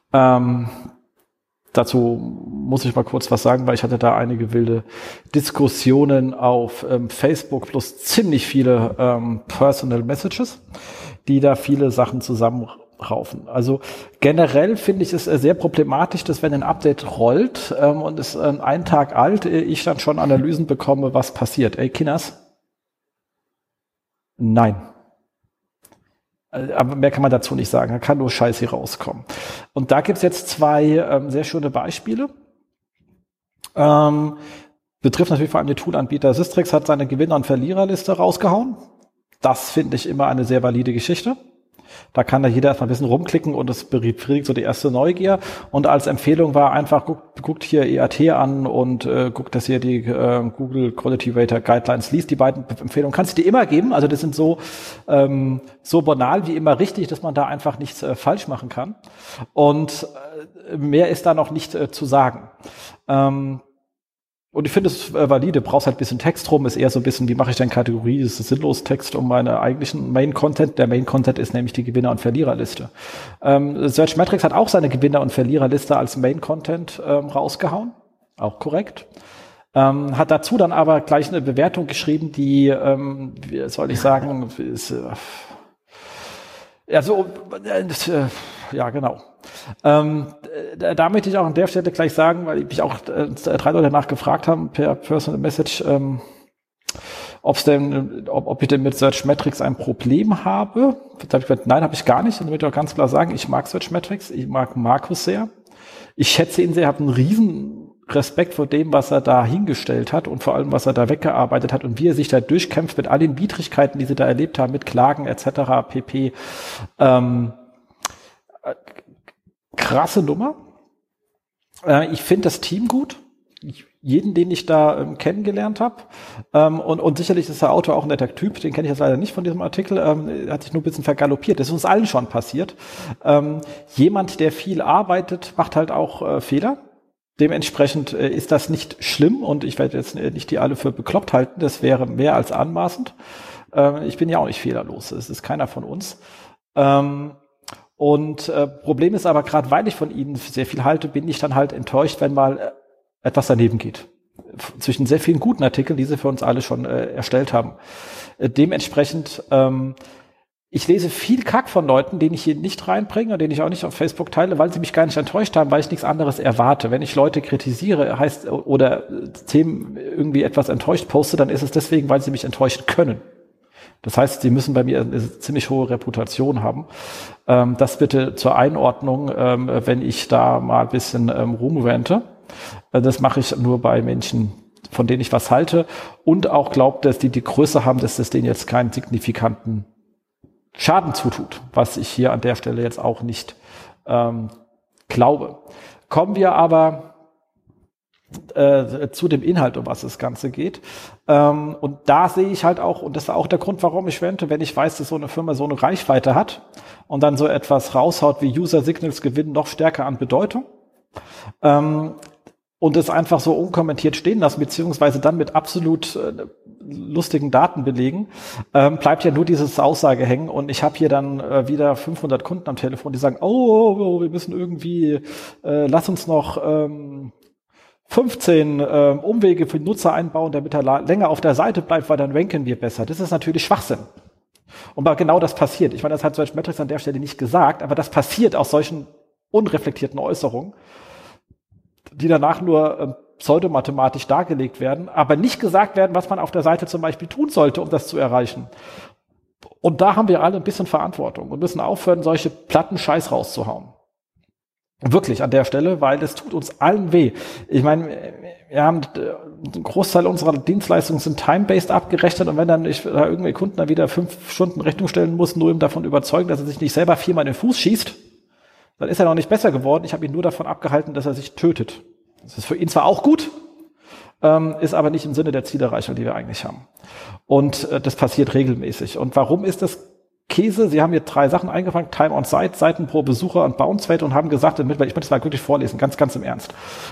dazu muss ich mal kurz was sagen, weil ich hatte da einige wilde Diskussionen auf Facebook plus ziemlich viele Personal Messages, die da viele Sachen zusammenraufen. Also generell finde ich es sehr problematisch, dass wenn ein Update rollt und ist einen Tag alt, ich dann schon Analysen bekomme, was passiert. Ey, Kinders? Nein. Aber mehr kann man dazu nicht sagen. Da kann nur Scheiß hier rauskommen. Und da gibt's jetzt zwei sehr schöne Beispiele. Betrifft natürlich vor allem den Toolanbieter. Systrix hat seine Gewinner- und Verliererliste rausgehauen. Das finde ich immer eine sehr valide Geschichte. Da kann da jeder erstmal ein bisschen rumklicken und es befriedigt so die erste Neugier. Und als Empfehlung war einfach, guckt hier EAT an und guckt, dass ihr die Google Quality Rater Guidelines liest. Die beiden Empfehlungen kannst du dir immer geben. Also das sind so banal wie immer richtig, dass man da einfach nichts falsch machen kann. Und mehr ist da noch nicht zu sagen. Und ich finde es valide, brauchst halt ein bisschen Text rum, ist eher so ein bisschen, wie mache ich denn Kategorie, das ist sinnlos Text um meine eigentlichen Main-Content. Der Main-Content ist nämlich die Gewinner- und Verliererliste. Searchmetrics hat auch seine Gewinner- und Verliererliste als Main-Content rausgehauen, auch korrekt. Hat dazu dann aber gleich eine Bewertung geschrieben, die, wie soll ich sagen, ist, ja, genau. Da möchte ich auch an der Stelle gleich sagen, weil mich auch 3 Leute danach gefragt haben per Personal Message, ob ich denn mit Searchmetrics ein Problem habe. Da habe ich gesagt, nein, habe ich gar nicht. Und damit ich auch ganz klar sagen, ich mag Searchmetrics, ich mag Markus sehr. Ich schätze ihn sehr, habe einen riesen Respekt vor dem, was er da hingestellt hat und vor allem, was er da weggearbeitet hat und wie er sich da durchkämpft mit all den Widrigkeiten, die sie da erlebt haben, mit Klagen etc. pp. Krasse Nummer. Ich finde das Team gut. Jeden, den ich da kennengelernt habe. Und sicherlich ist der Autor auch ein netter Typ. Den kenne ich jetzt leider nicht von diesem Artikel. Hat sich nur ein bisschen vergaloppiert. Das ist uns allen schon passiert. Jemand, der viel arbeitet, macht halt auch Fehler. Dementsprechend ist das nicht schlimm und ich werde jetzt nicht die alle für bekloppt halten. Das wäre mehr als anmaßend. Ich bin ja auch nicht fehlerlos. Es ist keiner von uns. Problem ist aber, gerade weil ich von ihnen sehr viel halte, bin ich dann halt enttäuscht, wenn mal etwas daneben geht. zwischen sehr vielen guten Artikeln, die sie für uns alle schon erstellt haben. Dementsprechend, ich lese viel Kack von Leuten, den ich hier nicht reinbringe und den ich auch nicht auf Facebook teile, weil sie mich gar nicht enttäuscht haben, weil ich nichts anderes erwarte. Wenn ich Leute kritisiere, oder Themen irgendwie etwas enttäuscht poste, dann ist es deswegen, weil sie mich enttäuschen können. Das heißt, sie müssen bei mir eine ziemlich hohe Reputation haben. Das bitte zur Einordnung, wenn ich da mal ein bisschen rumrante. Das mache ich nur bei Menschen, von denen ich was halte und auch glaube, dass die Größe haben, dass das denen jetzt keinen signifikanten Schaden zutut, was ich hier an der Stelle jetzt auch nicht glaube. Kommen wir aber zu dem Inhalt, um was das Ganze geht. Und da sehe ich halt auch, und das war auch der Grund, warum ich rente, wenn ich weiß, dass so eine Firma so eine Reichweite hat und dann so etwas raushaut wie User Signals gewinnen noch stärker an Bedeutung. Und es einfach so unkommentiert stehen lassen, beziehungsweise dann mit absolut lustigen Daten belegen, bleibt ja nur diese Aussage hängen. Und ich habe hier dann wieder 500 Kunden am Telefon, die sagen, oh, wir müssen irgendwie, lass uns noch 15 Umwege für den Nutzer einbauen, damit er länger auf der Seite bleibt, weil dann ranken wir besser. Das ist natürlich Schwachsinn. Und genau das passiert. Ich meine, das hat Search Metrics an der Stelle nicht gesagt, aber das passiert aus solchen unreflektierten Äußerungen, die danach nur pseudomathematisch dargelegt werden, aber nicht gesagt werden, was man auf der Seite zum Beispiel tun sollte, um das zu erreichen. Und da haben wir alle ein bisschen Verantwortung und müssen aufhören, solche platten Scheiß rauszuhauen. Wirklich an der Stelle, weil das tut uns allen weh. Ich meine, wir haben ein Großteil unserer Dienstleistungen sind time-based abgerechnet und wenn dann irgendwelche Kunden dann wieder 5 Stunden Rechnung stellen muss, nur ihm davon überzeugen, dass er sich nicht selber 4-mal in den Fuß schießt, dann ist er noch nicht besser geworden. Ich habe ihn nur davon abgehalten, dass er sich tötet. Das ist für ihn zwar auch gut, ist aber nicht im Sinne der Zielerreichung, die wir eigentlich haben. Und das passiert regelmäßig. Und warum ist das Käse? Sie haben hier 3 Sachen eingefangen, Time on Site, Seiten pro Besucher und Bounce Rate und haben gesagt, ich möchte das mal wirklich vorlesen, ganz im Ernst.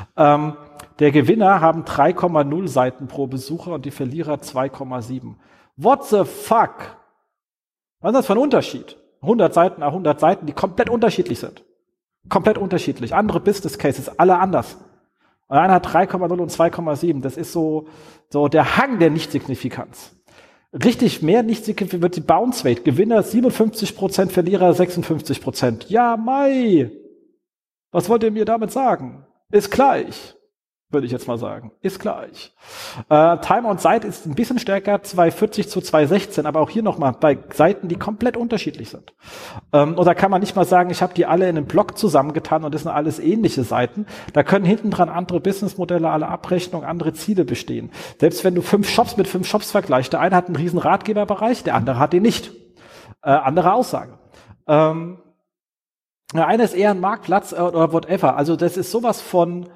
Der Gewinner haben 3,0 Seiten pro Besucher und die Verlierer 2,7. What the fuck? Was ist das für ein Unterschied? 100 Seiten, 100 Seiten, die komplett unterschiedlich sind. Komplett unterschiedlich. Andere Business Cases, alle anders. Und einer hat 3,0 und 2,7. Das ist so der Hang der Nichtsignifikanz. Richtig mehr Nichtsignifikanz wird die Bounce Rate. Gewinner 57%, Verlierer 56%. Ja, Mai! Was wollt ihr mir damit sagen? Ist gleich. Würde ich jetzt mal sagen. Ist gleich. Time on Site ist ein bisschen stärker, 240 zu 216, aber auch hier nochmal bei Seiten, die komplett unterschiedlich sind. Oder kann man nicht mal sagen, ich habe die alle in einen Block zusammengetan und das sind alles ähnliche Seiten. Da können hinten dran andere Businessmodelle, alle Abrechnungen, andere Ziele bestehen. Selbst wenn du 5 Shops mit 5 Shops vergleichst, der eine hat einen riesen Ratgeberbereich, der andere hat den nicht. Andere Aussage. Einer ist eher ein Marktplatz oder whatever. Also das ist sowas von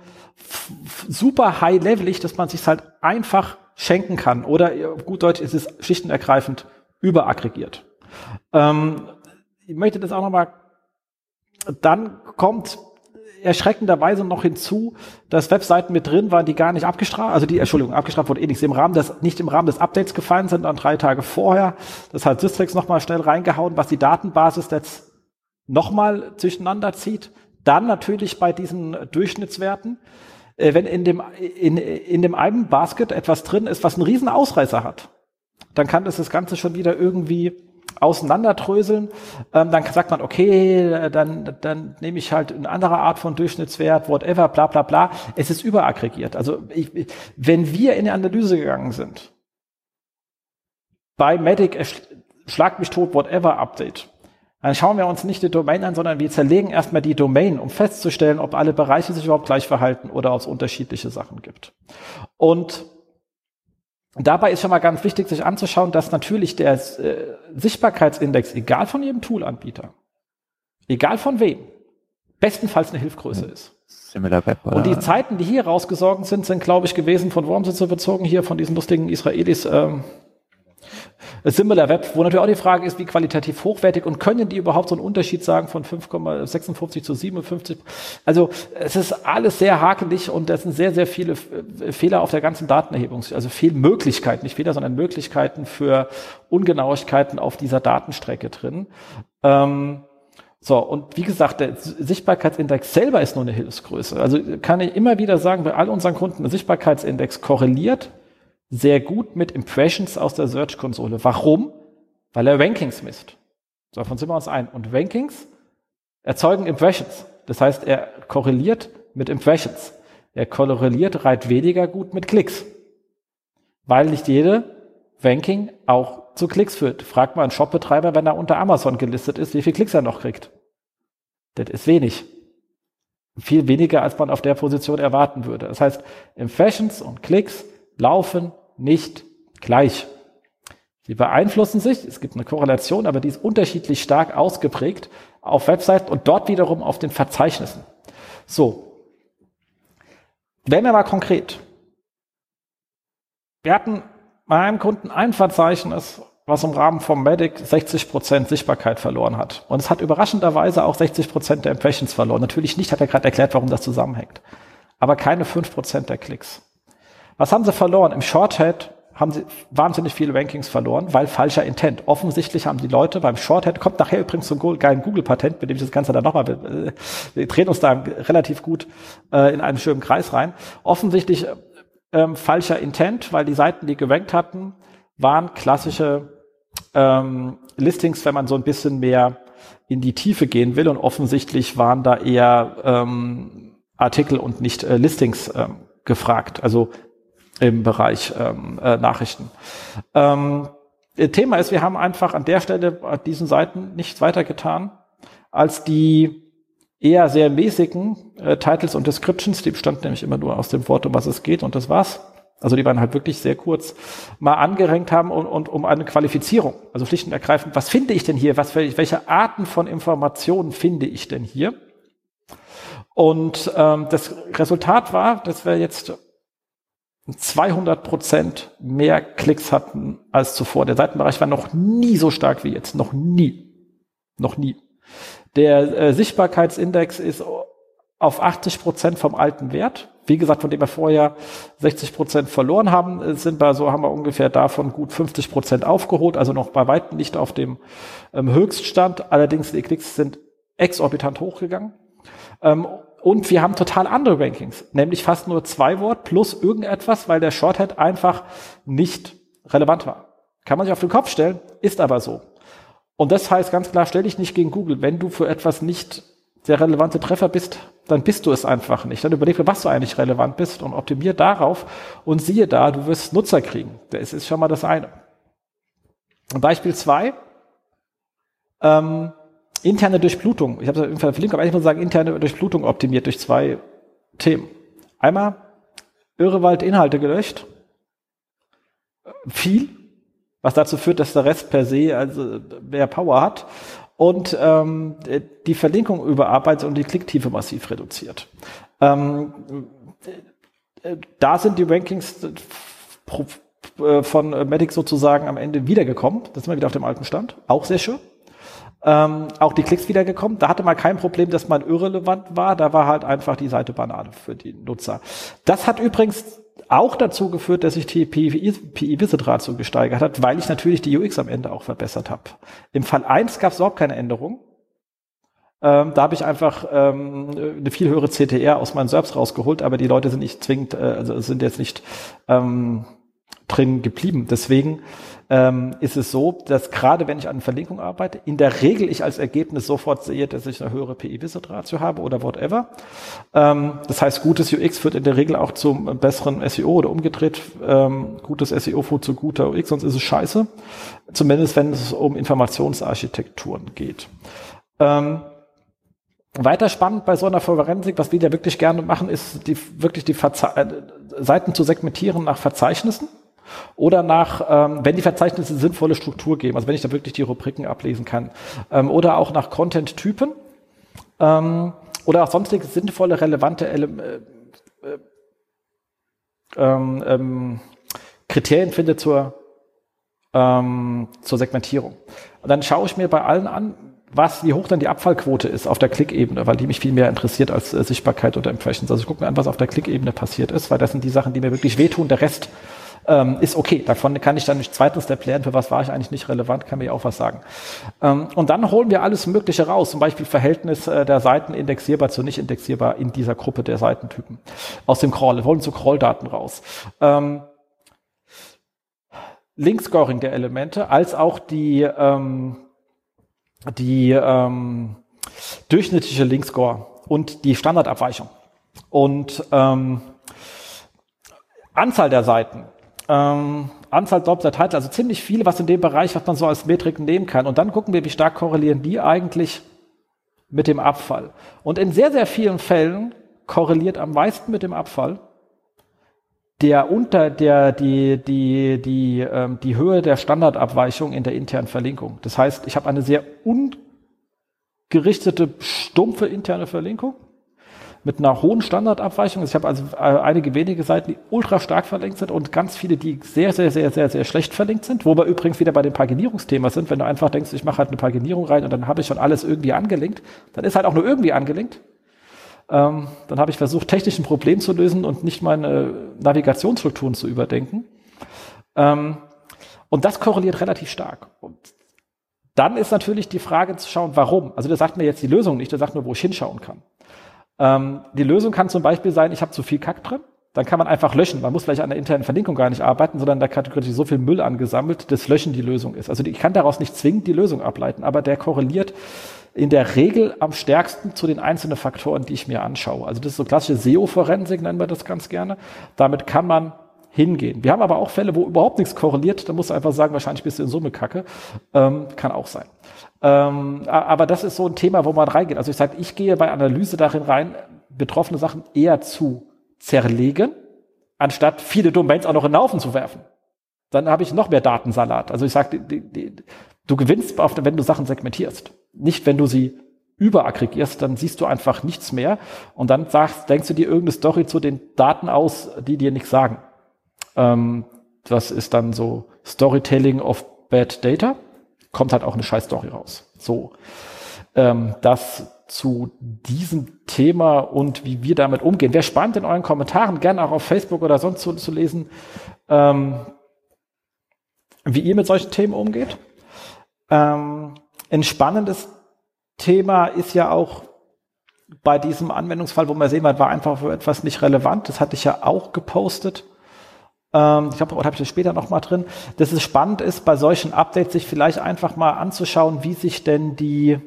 super high-levelig, dass man sich halt einfach schenken kann. Oder gut Deutsch ist es schichtenergreifend überaggregiert. Ich möchte das auch nochmal, dann kommt erschreckenderweise noch hinzu, dass Webseiten mit drin waren, die gar nicht abgestraft, abgestraft wurde nicht im Rahmen des Updates gefallen sind, dann 3 Tage vorher. Das hat Systrix nochmal schnell reingehauen, was die Datenbasis jetzt nochmal durcheinander zieht. Dann natürlich bei diesen Durchschnittswerten, wenn in dem einen Basket etwas drin ist, was einen riesen Ausreißer hat, dann kann das Ganze schon wieder irgendwie auseinanderdröseln. Dann sagt man, okay, dann nehme ich halt eine andere Art von Durchschnittswert, whatever, bla bla bla. Es ist überaggregiert. Also wenn wir in die Analyse gegangen sind, bei Medic, schlag mich tot, whatever Update, dann schauen wir uns nicht die Domain an, sondern wir zerlegen erstmal die Domain, um festzustellen, ob alle Bereiche sich überhaupt gleich verhalten oder ob es unterschiedliche Sachen gibt. Und dabei ist schon mal ganz wichtig, sich anzuschauen, dass natürlich der Sichtbarkeitsindex, egal von jedem Toolanbieter, egal von wem, bestenfalls eine Hilfgröße ist. Similar Web, oder? Und die Zeiten, die hier rausgesorgt sind, glaube ich, gewesen, von wo haben sie so bezogen, hier von diesen lustigen Israelis, Similar Web, wo natürlich auch die Frage ist, wie qualitativ hochwertig und können die überhaupt so einen Unterschied sagen von 5,56 zu 57? Also es ist alles sehr hakelig und es sind sehr, sehr viele Fehler auf der ganzen Datenerhebung, also Fehlmöglichkeiten, nicht Fehler, sondern Möglichkeiten für Ungenauigkeiten auf dieser Datenstrecke drin. So, und wie gesagt, der Sichtbarkeitsindex selber ist nur eine Hilfsgröße. Also kann ich immer wieder sagen, bei all unseren Kunden, der Sichtbarkeitsindex korreliert sehr gut mit Impressions aus der Search-Konsole. Warum? Weil er Rankings misst. So, davon sind wir uns ein. Und Rankings erzeugen Impressions. Das heißt, er korreliert mit Impressions. Er korreliert weit weniger gut mit Klicks. Weil nicht jede Ranking auch zu Klicks führt. Fragt mal einen Shopbetreiber, wenn er unter Amazon gelistet ist, wie viele Klicks er noch kriegt. Das ist wenig. Viel weniger, als man auf der Position erwarten würde. Das heißt, Impressions und Klicks laufen nicht gleich. Sie beeinflussen sich, es gibt eine Korrelation, aber die ist unterschiedlich stark ausgeprägt auf Webseiten und dort wiederum auf den Verzeichnissen. So, werden wir mal konkret. Wir hatten bei einem Kunden ein Verzeichnis, was im Rahmen vom Medic 60% Sichtbarkeit verloren hat. Und es hat überraschenderweise auch 60% der Impressions verloren. Natürlich nicht, hat er gerade erklärt, warum das zusammenhängt. Aber keine 5% der Klicks. Was haben sie verloren? Im Shorthead haben sie wahnsinnig viele Rankings verloren, weil falscher Intent. Offensichtlich haben die Leute beim Shorthead, kommt nachher übrigens so ein geilen Google-Patent, mit dem ich das Ganze dann nochmal, wir drehen uns da relativ gut in einen schönen Kreis rein. Offensichtlich falscher Intent, weil die Seiten, die gerankt hatten, waren klassische Listings, wenn man so ein bisschen mehr in die Tiefe gehen will, und offensichtlich waren da eher Artikel und nicht Listings gefragt, also im Bereich Nachrichten. Thema ist, wir haben einfach an der Stelle bei diesen Seiten nichts weiter getan, als die eher sehr mäßigen Titles und Descriptions, die bestanden nämlich immer nur aus dem Wort, um was es geht, und das war's. Also die waren halt wirklich sehr kurz mal angerenkt haben und um eine Qualifizierung, also schlicht und ergreifend, was finde ich denn hier, welche Arten von Informationen finde ich denn hier? Und das Resultat war, dass wir jetzt 200% mehr Klicks hatten als zuvor. Der Seitenbereich war noch nie so stark wie jetzt. Noch nie. Der Sichtbarkeitsindex ist auf 80% vom alten Wert. Wie gesagt, von dem wir vorher 60% verloren haben, haben wir ungefähr davon gut 50% aufgeholt, also noch bei weitem nicht auf dem Höchststand. Allerdings die Klicks sind exorbitant hochgegangen. Und wir haben total andere Rankings, nämlich fast nur 2 Wort plus irgendetwas, weil der Shorthead einfach nicht relevant war. Kann man sich auf den Kopf stellen, ist aber so. Und das heißt ganz klar, stell dich nicht gegen Google. Wenn du für etwas nicht der relevante Treffer bist, dann bist du es einfach nicht. Dann überleg dir, was du eigentlich relevant bist und optimier darauf und siehe da, du wirst Nutzer kriegen. Das ist schon mal das eine. Beispiel 2, interne Durchblutung. Ich habe es verlinkt, aber eigentlich muss ich sagen, interne Durchblutung optimiert durch 2 Themen. Einmal Irrewald-Inhalte gelöscht. Viel, was dazu führt, dass der Rest per se also mehr Power hat. Und die Verlinkung überarbeitet und die Klicktiefe massiv reduziert. Da sind die Rankings von Medic sozusagen am Ende wiedergekommen. Das sind wir wieder auf dem alten Stand. Auch sehr schön. Auch die Klicks wiedergekommen. Da hatte man kein Problem, dass man irrelevant war. Da war halt einfach die Seite Banane für die Nutzer. Das hat übrigens auch dazu geführt, dass sich die PI-Visit-Ratio gesteigert hat, weil ich natürlich die UX am Ende auch verbessert habe. Im Fall 1 gab es überhaupt keine Änderung. Da habe ich einfach eine viel höhere CTR aus meinen SERPs rausgeholt, aber die Leute sind nicht zwingend, also sind jetzt nicht drin geblieben. Deswegen ist es so, dass gerade wenn ich an Verlinkung arbeite, in der Regel ich als Ergebnis sofort sehe, dass ich eine höhere PI-Visit-Ratio habe oder whatever. Das heißt, gutes UX führt in der Regel auch zum besseren SEO oder umgedreht. Gutes SEO führt zu guter UX, sonst ist es scheiße. Zumindest wenn es um Informationsarchitekturen geht. Weiter spannend bei so einer Forensik, was wir ja wirklich gerne machen, ist die Seiten zu segmentieren nach Verzeichnissen. Oder nach, wenn die Verzeichnisse sinnvolle Struktur geben, also wenn ich da wirklich die Rubriken ablesen kann. Oder auch nach Content-Typen. Oder auch sonstige sinnvolle, relevante Kriterien finde zur Segmentierung. Und dann schaue ich mir bei allen an, wie hoch dann die Abfallquote ist auf der Klickebene, weil die mich viel mehr interessiert als Sichtbarkeit oder Impressions. Also ich gucke mir an, was auf der Klickebene passiert ist, weil das sind die Sachen, die mir wirklich wehtun. Der Rest ist okay. Davon kann ich dann nicht zweiten Step lernen, für was war ich eigentlich nicht relevant, kann mir auch was sagen. Und dann holen wir alles Mögliche raus, zum Beispiel Verhältnis der Seiten indexierbar zu nicht indexierbar in dieser Gruppe der Seitentypen. Aus dem Crawl, wir holen so Crawl-Daten raus. Link-Scoring der Elemente, als auch die durchschnittliche Link-Score und die Standardabweichung. Und Anzahl der Seiten, Anzahl der Titel, also ziemlich viele, was in dem Bereich, was man so als Metriken nehmen kann. Und dann gucken wir, wie stark korrelieren die eigentlich mit dem Abfall. Und in sehr, sehr vielen Fällen korreliert am meisten mit dem Abfall die Höhe der Standardabweichung in der internen Verlinkung. Das heißt, ich habe eine sehr ungerichtete, stumpfe interne Verlinkung mit einer hohen Standardabweichung. Ich habe also einige wenige Seiten, die ultra stark verlinkt sind und ganz viele, die sehr, sehr, sehr, sehr, sehr schlecht verlinkt sind, wo wir übrigens wieder bei dem Paginierungsthema sind. Wenn du einfach denkst, ich mache halt eine Paginierung rein und dann habe ich schon alles irgendwie angelinkt, dann ist halt auch nur irgendwie angelinkt. Dann habe ich versucht, technisch ein Problem zu lösen und nicht meine Navigationsstrukturen zu überdenken. Und das korreliert relativ stark. Und dann ist natürlich die Frage zu schauen, warum. Also der sagt mir jetzt die Lösung nicht, der sagt nur, wo ich hinschauen kann. Die Lösung kann zum Beispiel sein, ich habe zu viel Kack drin. Dann kann man einfach löschen. Man muss vielleicht an der internen Verlinkung gar nicht arbeiten, sondern da hat so viel Müll angesammelt, dass Löschen die Lösung ist. Also ich kann daraus nicht zwingend die Lösung ableiten, aber der korreliert in der Regel am stärksten zu den einzelnen Faktoren, die ich mir anschaue. Also das ist so klassische SEO-Forensik, nennen wir das ganz gerne. Damit kann man hingehen. Wir haben aber auch Fälle, wo überhaupt nichts korreliert. Da musst du einfach sagen, wahrscheinlich bist du in Summe Kacke. Kann auch sein. Aber das ist so ein Thema, wo man reingeht. Also ich sage, ich gehe bei Analyse darin rein, betroffene Sachen eher zu zerlegen, anstatt viele Domains auch noch in den Haufen zu werfen. Dann habe ich noch mehr Datensalat. Also ich sage, du gewinnst, wenn du Sachen segmentierst. Nicht, wenn du sie überaggregierst, dann siehst du einfach nichts mehr. Und dann denkst du dir irgendeine Story zu den Daten aus, die dir nichts sagen. Das ist dann so Storytelling of Bad Data. Kommt halt auch eine scheiß Story raus. So, das zu diesem Thema und wie wir damit umgehen. Wäre spannend in euren Kommentaren, gerne auch auf Facebook oder sonst zu lesen, wie ihr mit solchen Themen umgeht. Ein spannendes Thema ist ja auch bei diesem Anwendungsfall, wo man sehen wird, war einfach für etwas nicht relevant. Das hatte ich ja auch gepostet. Ich glaube, oder habe ich das später noch mal drin, dass es spannend ist, bei solchen Updates sich vielleicht einfach mal anzuschauen, wie sich denn die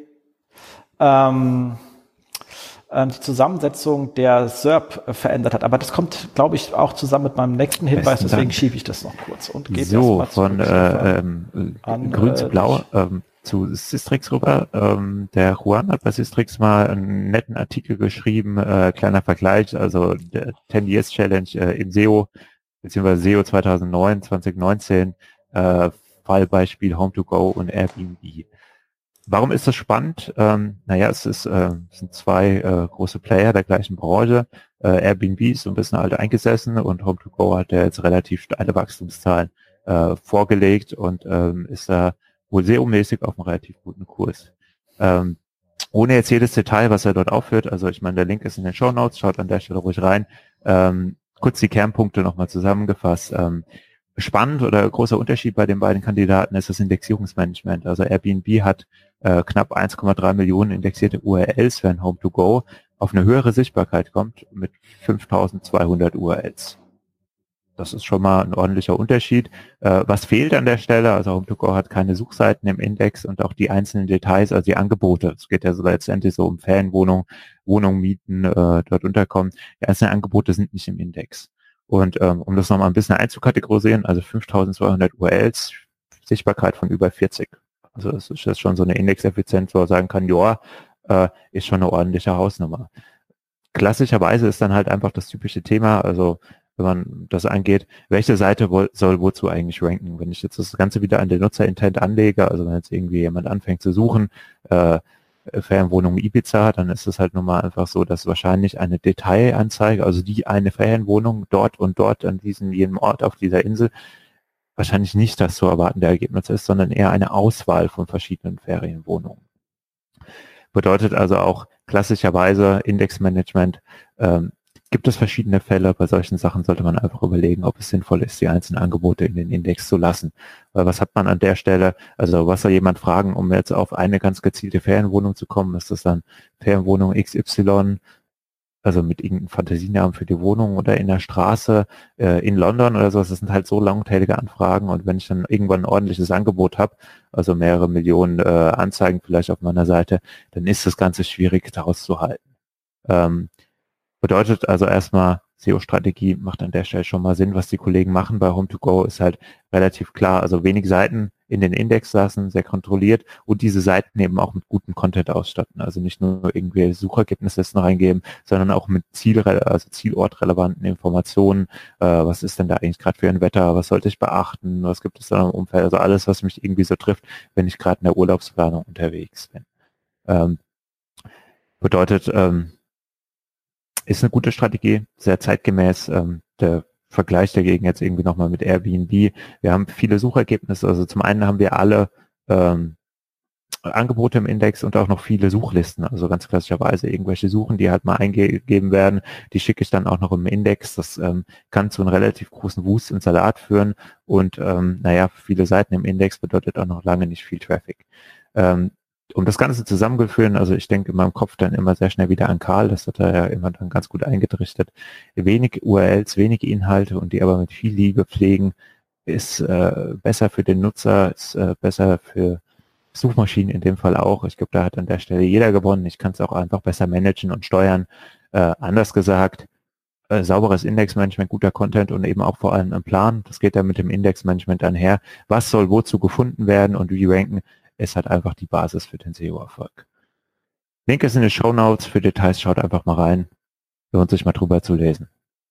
Zusammensetzung der SERP verändert hat. Aber das kommt, glaube ich, auch zusammen mit meinem nächsten Hinweis, deswegen schiebe ich das noch kurz. Und geht so, von grün zu blau zu Systrix rüber. Der Juan hat bei Systrix mal einen netten Artikel geschrieben, kleiner Vergleich, also der 10 Years Challenge im SEO, beziehungsweise SEO 2019, Fallbeispiel Home2Go und Airbnb. Warum ist das spannend? Es sind zwei große Player der gleichen Branche. Airbnb ist so ein bisschen alt eingesessen und Home2Go hat ja jetzt relativ steile Wachstumszahlen vorgelegt und ist da wohl SEO-mäßig auf einem relativ guten Kurs. Ohne jetzt jedes Detail, was er dort aufführt, also ich meine, der Link ist in den Shownotes, schaut an der Stelle ruhig rein. Kurz die Kernpunkte nochmal zusammengefasst. Spannend oder großer Unterschied bei den beiden Kandidaten ist das Indexierungsmanagement. Also Airbnb hat knapp 1,3 Millionen indexierte URLs, während Home2Go auf eine höhere Sichtbarkeit kommt mit 5200 URLs. Das ist schon mal ein ordentlicher Unterschied. Was fehlt an der Stelle? Also Home2Go hat keine Suchseiten im Index und auch die einzelnen Details, also die Angebote. Es geht ja so letztendlich so um Ferienwohnungen, Wohnungen mieten, dort unterkommen. Die einzelnen Angebote sind nicht im Index. Und um das nochmal ein bisschen einzukategorisieren, also 5200 URLs, Sichtbarkeit von über 40. Also das ist jetzt schon so eine Indexeffizienz, wo man sagen kann, ja, ist schon eine ordentliche Hausnummer. Klassischerweise ist dann halt einfach das typische Thema, also wenn man das angeht, welche Seite soll wozu eigentlich ranken? Wenn ich jetzt das Ganze wieder an den Nutzerintent anlege, also wenn jetzt irgendwie jemand anfängt zu suchen, Ferienwohnung Ibiza, dann ist es halt nun mal einfach so, dass wahrscheinlich eine Detailanzeige, also die eine Ferienwohnung dort und dort an jedem Ort auf dieser Insel, wahrscheinlich nicht das zu erwartende Ergebnis ist, sondern eher eine Auswahl von verschiedenen Ferienwohnungen. Bedeutet also auch klassischerweise Indexmanagement gibt es verschiedene Fälle. Bei solchen Sachen sollte man einfach überlegen, ob es sinnvoll ist, die einzelnen Angebote in den Index zu lassen. Weil was hat man an der Stelle, also was soll jemand fragen, um jetzt auf eine ganz gezielte Ferienwohnung zu kommen? Ist das dann Ferienwohnung XY, also mit irgendeinem Fantasienamen für die Wohnung oder in der Straße in London oder sowas? Das sind halt so langteilige Anfragen, und wenn ich dann irgendwann ein ordentliches Angebot habe, also mehrere Millionen Anzeigen vielleicht auf meiner Seite, dann ist das Ganze schwierig daraus zu halten. Bedeutet also erstmal, SEO-Strategie macht an der Stelle schon mal Sinn. Was die Kollegen machen bei Home2Go ist halt relativ klar, also wenig Seiten in den Index lassen, sehr kontrolliert, und diese Seiten eben auch mit gutem Content ausstatten. Also nicht nur irgendwie Suchergebnislisten reingeben, sondern auch mit zielortrelevanten Informationen. Was ist denn da eigentlich gerade für ein Wetter? Was sollte ich beachten? Was gibt es da im Umfeld? Also alles, was mich irgendwie so trifft, wenn ich gerade in der Urlaubsplanung unterwegs bin. Bedeutet, ist eine gute Strategie, sehr zeitgemäß. Der Vergleich dagegen jetzt irgendwie nochmal mit Airbnb. Wir haben viele Suchergebnisse. Also zum einen haben wir alle Angebote im Index und auch noch viele Suchlisten. Also ganz klassischerweise irgendwelche Suchen, die halt mal eingegeben werden. Die schicke ich dann auch noch im Index. Das kann zu einem relativ großen Wust im Salat führen. Und viele Seiten im Index bedeutet auch noch lange nicht viel Traffic. Um das Ganze zusammengeführen, also ich denke in meinem Kopf dann immer sehr schnell wieder an Karl, das hat er ja immer dann ganz gut eingerichtet. Wenig URLs, wenig Inhalte, und die aber mit viel Liebe pflegen, ist besser für den Nutzer, ist besser für Suchmaschinen in dem Fall auch. Ich glaube, da hat an der Stelle jeder gewonnen. Ich kann es auch einfach besser managen und steuern. Anders gesagt, sauberes Indexmanagement, guter Content und eben auch vor allem ein Plan. Das geht ja mit dem Indexmanagement einher. Was soll wozu gefunden werden und wie ranken? Es hat einfach die Basis für den SEO-Erfolg. Link ist in den Shownotes. Für Details schaut einfach mal rein. Lohnt sich mal drüber zu lesen.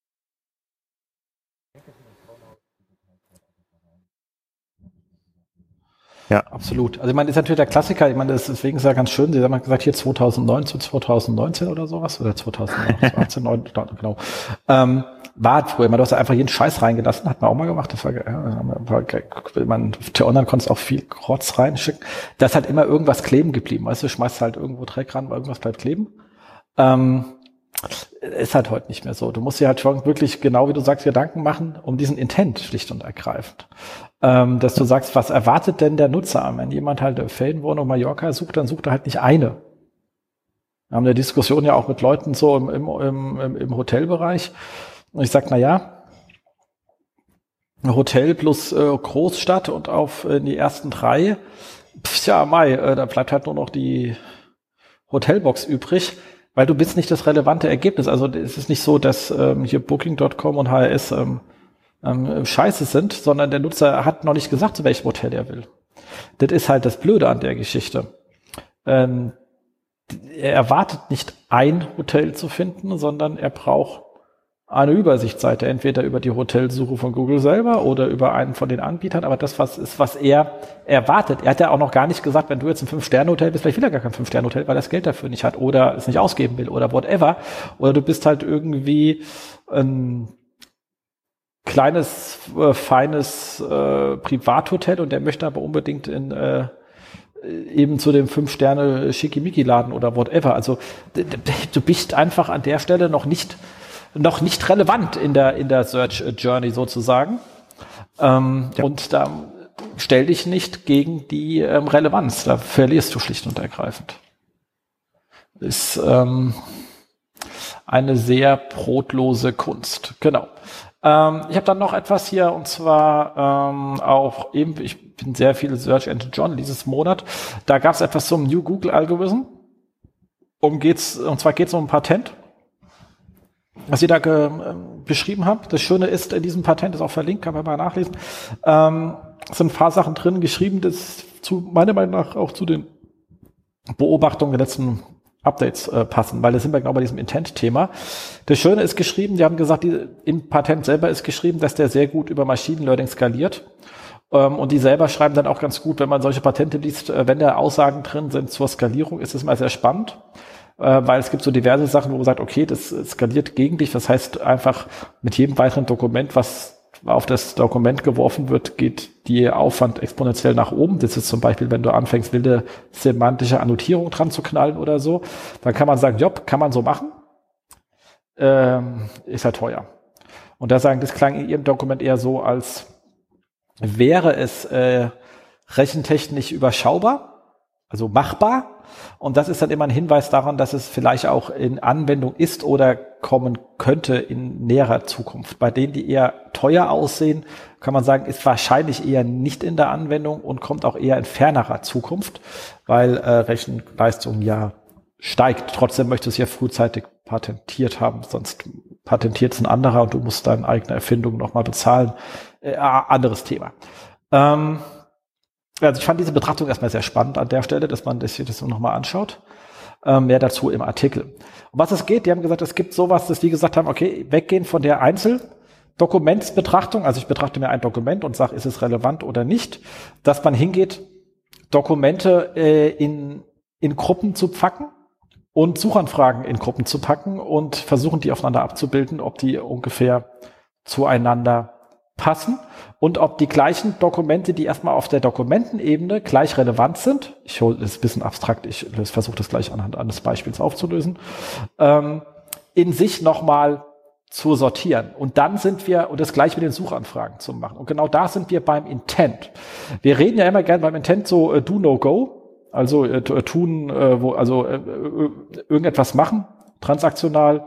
Ja, absolut. Also ich meine, das ist natürlich der Klassiker. Ich meine, deswegen ist ja ganz schön. Sie haben gesagt, hier 2009 zu 2019 oder sowas. Oder 2018, genau. War früher, du hast ja einfach jeden Scheiß reingelassen, hat man auch mal gemacht. Das war T-Online konntest auch viel Rotz reinschicken. Da ist halt immer irgendwas kleben geblieben. Weißt du, schmeißt halt irgendwo Dreck ran, irgendwas bleibt kleben. Ist halt heute nicht mehr so. Du musst dir halt schon wirklich, genau wie du sagst, Gedanken machen um diesen Intent, schlicht und ergreifend. Dass du sagst, was erwartet denn der Nutzer? Wenn jemand halt eine Ferienwohnung Mallorca sucht, dann sucht er halt nicht eine. Wir haben eine Diskussion ja auch mit Leuten so im Hotelbereich. Und ich sag, ein Hotel plus Großstadt und auf die ersten 3, da bleibt halt nur noch die Hotelbox übrig, weil du bist nicht das relevante Ergebnis. Also es ist nicht so, dass hier Booking.com und HRS scheiße sind, sondern der Nutzer hat noch nicht gesagt, zu welchem Hotel er will. Das ist halt das Blöde an der Geschichte. Er erwartet nicht ein Hotel zu finden, sondern er braucht eine Übersichtsseite, entweder über die Hotelsuche von Google selber oder über einen von den Anbietern, aber das was er erwartet. Er hat ja auch noch gar nicht gesagt, wenn du jetzt ein 5-Sterne-Hotel bist, vielleicht will er gar kein 5-Sterne-Hotel, weil er das Geld dafür nicht hat oder es nicht ausgeben will oder whatever. Oder du bist halt irgendwie ein kleines, feines Privathotel und der möchte aber unbedingt eben zu dem 5-Sterne-Schickimicki-Laden oder whatever. Also du bist einfach an der Stelle noch nicht relevant in der Search Journey sozusagen. Und da stell dich nicht gegen die Relevanz. Da verlierst du schlicht und ergreifend. Ist eine sehr brotlose Kunst. Genau. Ich habe dann noch etwas hier, und zwar auch eben, ich bin sehr viel Search Engine Journal dieses Monat. Da gab es etwas zum New Google Algorithm. Und zwar geht es um ein Patent, was ich da beschrieben habe. Das Schöne ist, in diesem Patent ist auch verlinkt, kann man mal nachlesen. Es sind ein paar Sachen drin geschrieben, das meiner Meinung nach auch zu den Beobachtungen der letzten Updates passen, weil da sind wir genau bei diesem Intent-Thema. Das Schöne ist geschrieben, die haben gesagt, im Patent selber ist geschrieben, dass der sehr gut über Machine Learning skaliert. Und die selber schreiben dann auch ganz gut, wenn man solche Patente liest, wenn da Aussagen drin sind zur Skalierung, ist es mal sehr spannend. Weil es gibt so diverse Sachen, wo man sagt, okay, das skaliert gegen dich. Das heißt einfach, mit jedem weiteren Dokument, was auf das Dokument geworfen wird, geht die Aufwand exponentiell nach oben. Das ist zum Beispiel, wenn du anfängst, wilde semantische Annotierung dran zu knallen oder so. Dann kann man sagen, jopp, kann man so machen. ist halt teuer. Und da sagen, das klang in Ihrem Dokument eher so, als wäre es rechentechnisch überschaubar, also machbar. Und das ist dann immer ein Hinweis daran, dass es vielleicht auch in Anwendung ist oder kommen könnte in näherer Zukunft. Bei denen, die eher teuer aussehen, kann man sagen, ist wahrscheinlich eher nicht in der Anwendung und kommt auch eher in fernerer Zukunft, weil Rechenleistung ja steigt. Trotzdem möchte es ja frühzeitig patentiert haben, sonst patentiert es ein anderer und du musst deine eigene Erfindung nochmal bezahlen. Anderes Thema. Also ich fand diese Betrachtung erstmal sehr spannend an der Stelle, dass man das nochmal anschaut. Mehr dazu im Artikel. Um was es geht, die haben gesagt, es gibt sowas, dass die gesagt haben, okay, weggehen von der Einzeldokumentsbetrachtung, also ich betrachte mir ein Dokument und sage, ist es relevant oder nicht, dass man hingeht, Dokumente in Gruppen zu packen und Suchanfragen in Gruppen zu packen und versuchen, die aufeinander abzubilden, ob die ungefähr zueinander passen und ob die gleichen Dokumente, die erstmal auf der Dokumentenebene gleich relevant sind, ich hole das ein bisschen abstrakt, ich versuche das gleich anhand eines Beispiels aufzulösen, in sich nochmal zu sortieren. Und dann sind wir, und das gleich mit den Suchanfragen zu machen. Und genau da sind wir beim Intent. Wir reden ja immer gerne beim Intent so do, no, go, also tun, irgendetwas machen, transaktional,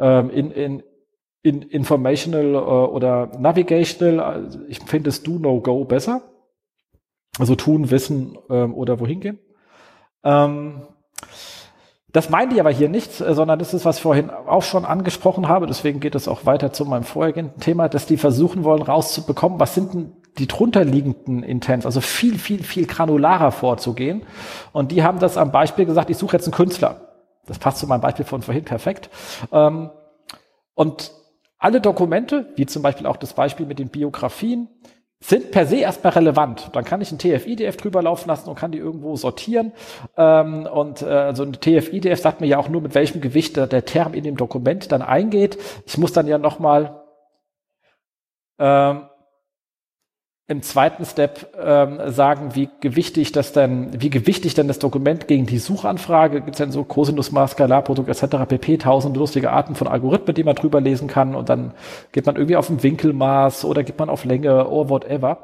in informational oder navigational, also ich finde es do, no, go besser. Also tun, wissen oder wohin gehen. Das meinte ich aber hier nicht, sondern das ist, was ich vorhin auch schon angesprochen habe. Deswegen geht es auch weiter zu meinem vorhergehenden Thema, dass die versuchen wollen, rauszubekommen, was sind denn die drunterliegenden Intents, also viel, viel, viel granularer vorzugehen. Und die haben das am Beispiel gesagt, ich suche jetzt einen Künstler. Das passt zu meinem Beispiel von vorhin perfekt. Und alle Dokumente, wie zum Beispiel auch das Beispiel mit den Biografien, sind per se erstmal relevant. Dann kann ich ein TF-IDF drüber laufen lassen und kann die irgendwo sortieren. Also ein TF-IDF sagt mir ja auch nur, mit welchem Gewicht der Term in dem Dokument dann eingeht. Ich muss dann ja nochmal im zweiten Step sagen, wie gewichtig denn das Dokument gegen die Suchanfrage, gibt es dann so Cosinus-Maß, Skalarprodukt etc. pp. 1000 lustige Arten von Algorithmen, die man drüber lesen kann und dann geht man irgendwie auf ein Winkelmaß oder geht man auf Länge or whatever.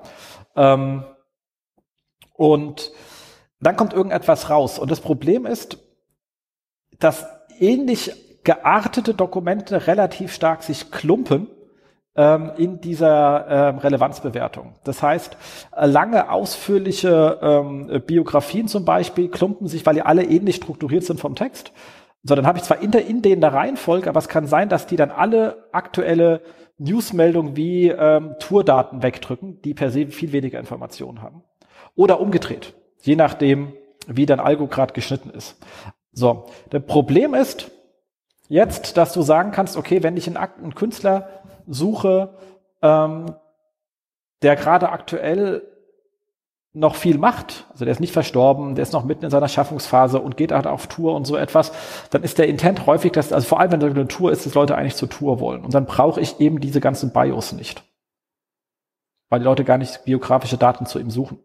Und dann kommt irgendetwas raus. Und das Problem ist, dass ähnlich geartete Dokumente relativ stark sich klumpen in dieser Relevanzbewertung. Das heißt, lange, ausführliche Biografien zum Beispiel klumpen sich, weil die alle ähnlich strukturiert sind vom Text. So, dann habe ich zwar in denen der Reihenfolge, aber es kann sein, dass die dann alle aktuelle Newsmeldungen wie Tourdaten wegdrücken, die per se viel weniger Informationen haben. Oder umgedreht, je nachdem, wie dein Algo gerade geschnitten ist. So, das Problem ist jetzt, dass du sagen kannst, okay, wenn ich einen Künstler suche, der gerade aktuell noch viel macht, also der ist nicht verstorben, der ist noch mitten in seiner Schaffungsphase und geht halt auf Tour und so etwas, dann ist der Intent häufig, also vor allem, wenn da eine Tour ist, dass Leute eigentlich zur Tour wollen. Und dann brauche ich eben diese ganzen Bios nicht. Weil die Leute gar nicht biografische Daten zu ihm suchen.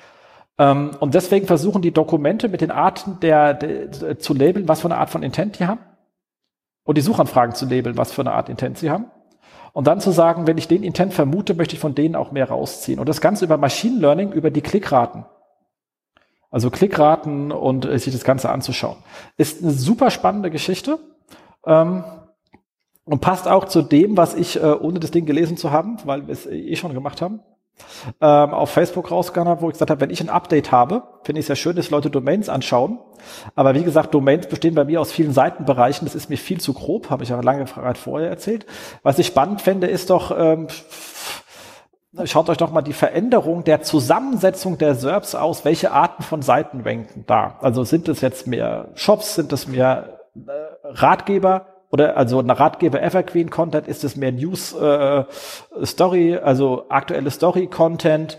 Und deswegen versuchen die Dokumente mit den Arten zu labeln, was für eine Art von Intent die haben. Und die Suchanfragen zu labeln, was für eine Art Intent sie haben. Und dann zu sagen, wenn ich den Intent vermute, möchte ich von denen auch mehr rausziehen. Und das Ganze über Machine Learning, über die Klickraten. Also Klickraten und sich das Ganze anzuschauen. Ist eine super spannende Geschichte und passt auch zu dem, was ich, ohne das Ding gelesen zu haben, weil wir es schon gemacht haben, auf Facebook rausgegangen habe, wo ich gesagt habe, wenn ich ein Update habe, finde ich es ja schön, dass Leute Domains anschauen. Aber wie gesagt, Domains bestehen bei mir aus vielen Seitenbereichen. Das ist mir viel zu grob, habe ich ja lange vorher erzählt. Was ich spannend fände, ist doch, schaut euch doch mal die Veränderung der Zusammensetzung der SERPs aus. Welche Arten von Seiten ranken da? Also sind es jetzt mehr Shops, sind es mehr Ratgeber? Oder also eine Ratgeber Evergreen Content, ist es mehr News Story, also aktuelle Story Content,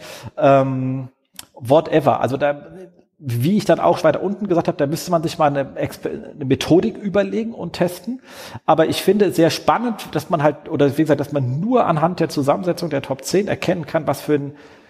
whatever. Also da, wie ich dann auch weiter unten gesagt habe, da müsste man sich mal eine Methodik überlegen und testen. Aber ich finde sehr spannend, dass man halt, oder wie gesagt, dass man nur anhand der Zusammensetzung der Top 10 erkennen kann, was für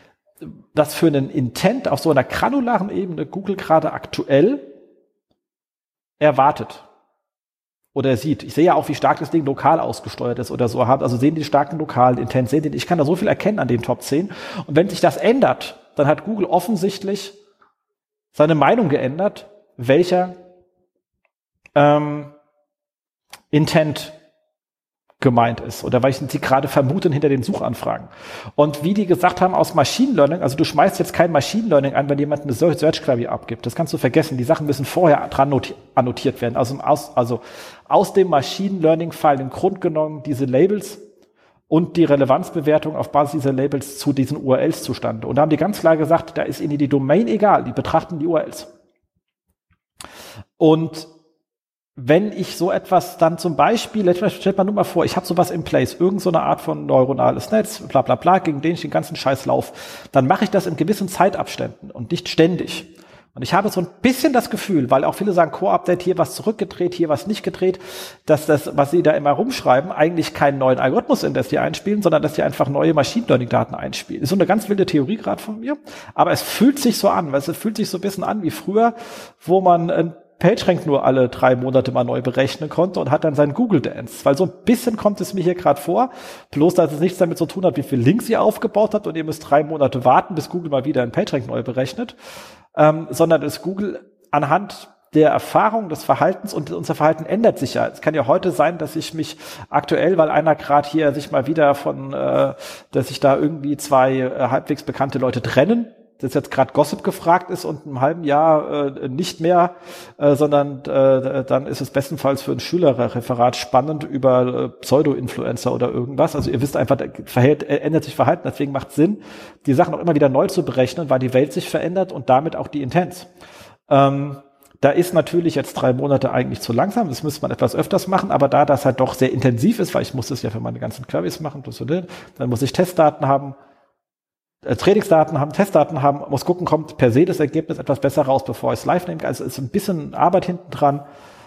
einen Intent auf so einer granularen Ebene Google gerade aktuell erwartet. oder sieht. Ich sehe ja auch, wie stark das Ding lokal ausgesteuert ist oder so. Also sehen die starken lokalen Intent, ich kann da so viel erkennen an den Top 10. Und wenn sich das ändert, dann hat Google offensichtlich seine Meinung geändert, welcher Intent gemeint ist oder weil sie gerade vermuten hinter den Suchanfragen. Und wie die gesagt haben aus Machine Learning, also du schmeißt jetzt kein Machine Learning an, wenn jemand eine Search Query abgibt. Das kannst du vergessen. Die Sachen müssen vorher dran annotiert werden. Also aus dem Machine Learning fallen im Grunde genommen diese Labels und die Relevanzbewertung auf Basis dieser Labels zu diesen URLs zustande. Und da haben die ganz klar gesagt, da ist ihnen die Domain egal. Die betrachten die URLs. Und wenn ich so etwas dann zum Beispiel, stellt man nur mal vor, ich habe sowas in place, irgend so eine Art von neuronales Netz, bla bla bla, gegen den ich den ganzen Scheiß laufe, dann mache ich das in gewissen Zeitabständen und nicht ständig. Und ich habe so ein bisschen das Gefühl, weil auch viele sagen, Core-Update, hier was zurückgedreht, hier was nicht gedreht, dass das, was sie da immer rumschreiben, eigentlich keinen neuen Algorithmus in das die einspielen, sondern dass die einfach neue Machine-Learning-Daten einspielen. Ist so eine ganz wilde Theorie gerade von mir, aber es fühlt sich so an, weil es fühlt sich so ein bisschen an wie früher, wo man ein PageRank nur alle 3 Monate mal neu berechnen konnte und hat dann seinen Google Dance. Weil so ein bisschen kommt es mir hier gerade vor, bloß dass es nichts damit zu tun hat, wie viel Links ihr aufgebaut habt und ihr müsst 3 Monate warten, bis Google mal wieder einen PageRank neu berechnet, sondern dass Google anhand der Erfahrung, des Verhaltens und unser Verhalten ändert sich ja. Es kann ja heute sein, dass ich mich aktuell, weil einer gerade hier sich mal wieder dass sich da irgendwie 2 halbwegs bekannte Leute trennen, das jetzt gerade Gossip gefragt ist und in einem halben Jahr nicht mehr, sondern dann ist es bestenfalls für ein Schülerreferat spannend über Pseudo-Influencer oder irgendwas. Also ihr wisst einfach, ändert sich Verhalten, deswegen macht es Sinn, die Sachen auch immer wieder neu zu berechnen, weil die Welt sich verändert und damit auch die Intents. Da ist natürlich jetzt 3 Monate eigentlich zu langsam, das müsste man etwas öfters machen, aber da das halt doch sehr intensiv ist, weil ich muss das ja für meine ganzen Queries machen, dann muss ich Testdaten haben, Trainingsdaten haben, Testdaten haben, muss gucken, kommt per se das Ergebnis etwas besser raus, bevor ich es live nehme. Also ist ein bisschen Arbeit hinten dran.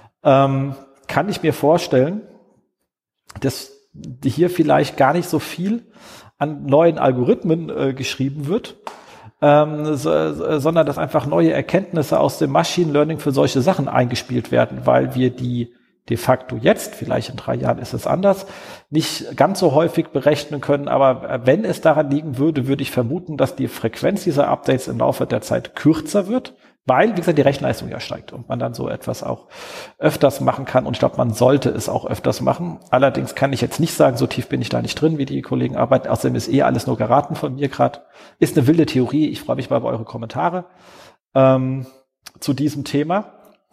Kann ich mir vorstellen, dass hier vielleicht gar nicht so viel an neuen Algorithmen geschrieben wird, sondern dass einfach neue Erkenntnisse aus dem Machine Learning für solche Sachen eingespielt werden, weil wir die de facto jetzt, vielleicht in 3 Jahren ist es anders, nicht ganz so häufig berechnen können, aber wenn es daran liegen würde, würde ich vermuten, dass die Frequenz dieser Updates im Laufe der Zeit kürzer wird, weil, wie gesagt, die Rechenleistung ja steigt und man dann so etwas auch öfters machen kann und ich glaube, man sollte es auch öfters machen. Allerdings kann ich jetzt nicht sagen, so tief bin ich da nicht drin, wie die Kollegen arbeiten, außerdem ist alles nur geraten von mir gerade. Ist eine wilde Theorie, ich freue mich mal über eure Kommentare zu diesem Thema.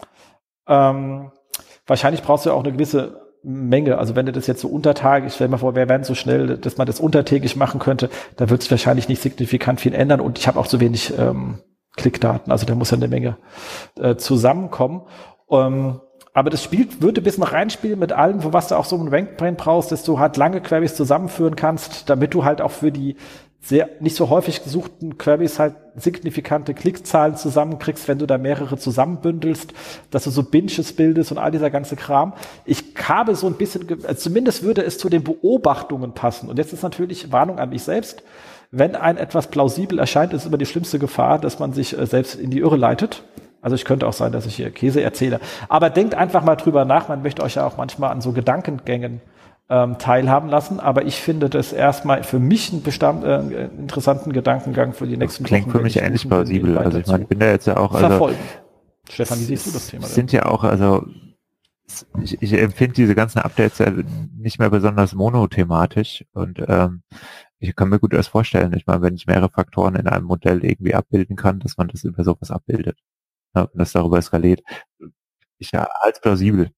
Wahrscheinlich brauchst du ja auch eine gewisse Menge. Also wenn du das jetzt so untertagig, ich stell mir vor, wir wären so schnell, dass man das untertägig machen könnte, da wird es wahrscheinlich nicht signifikant viel ändern und ich habe auch zu wenig Klickdaten. Also da muss ja eine Menge zusammenkommen. Aber das würde ein bisschen reinspielen mit allem, wo was du auch so einen Rankbrain brauchst, dass du halt lange Queries zusammenführen kannst, damit du halt auch für die sehr nicht so häufig gesuchten Queries halt signifikante Klickzahlen zusammenkriegst, wenn du da mehrere zusammenbündelst, dass du so Binges bildest und all dieser ganze Kram. Ich habe so ein bisschen, zumindest würde es zu den Beobachtungen passen. Und jetzt ist natürlich Warnung an mich selbst. Wenn ein etwas plausibel erscheint, ist immer die schlimmste Gefahr, dass man sich selbst in die Irre leitet. Also ich könnte auch sein, dass ich hier Käse erzähle. Aber denkt einfach mal drüber nach. Man möchte euch ja auch manchmal an so Gedankengängen teilhaben lassen, aber ich finde das erstmal für mich einen interessanten Gedankengang für die nächsten Wochen. Klingt für mich ähnlich plausibel. Also ich meine, ich bin da jetzt ja auch verfolgen. Stefan, wie siehst du das Thema? Sind ja auch, also ich empfinde diese ganzen Updates ja nicht mehr besonders monothematisch und ich kann mir gut das vorstellen. Ich meine, wenn ich mehrere Faktoren in einem Modell irgendwie abbilden kann, dass man das über sowas abbildet, ja, und das darüber skaliert, ich ja als plausibel.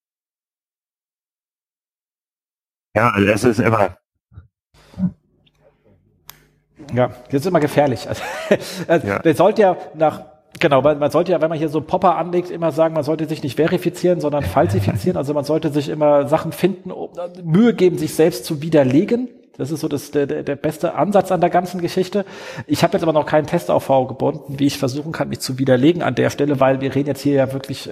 Ja, also es ist immer. Ja, das ist immer gefährlich. Also, ja. Man sollte ja man sollte ja, wenn man hier so Popper anlegt, immer sagen, man sollte sich nicht verifizieren, sondern falsifizieren. Also man sollte sich immer Sachen finden, Mühe geben, sich selbst zu widerlegen. Das ist so der beste Ansatz an der ganzen Geschichte. Ich habe jetzt aber noch keinen Testaufbau gebunden, wie ich versuchen kann, mich zu widerlegen an der Stelle, weil wir reden jetzt hier ja wirklich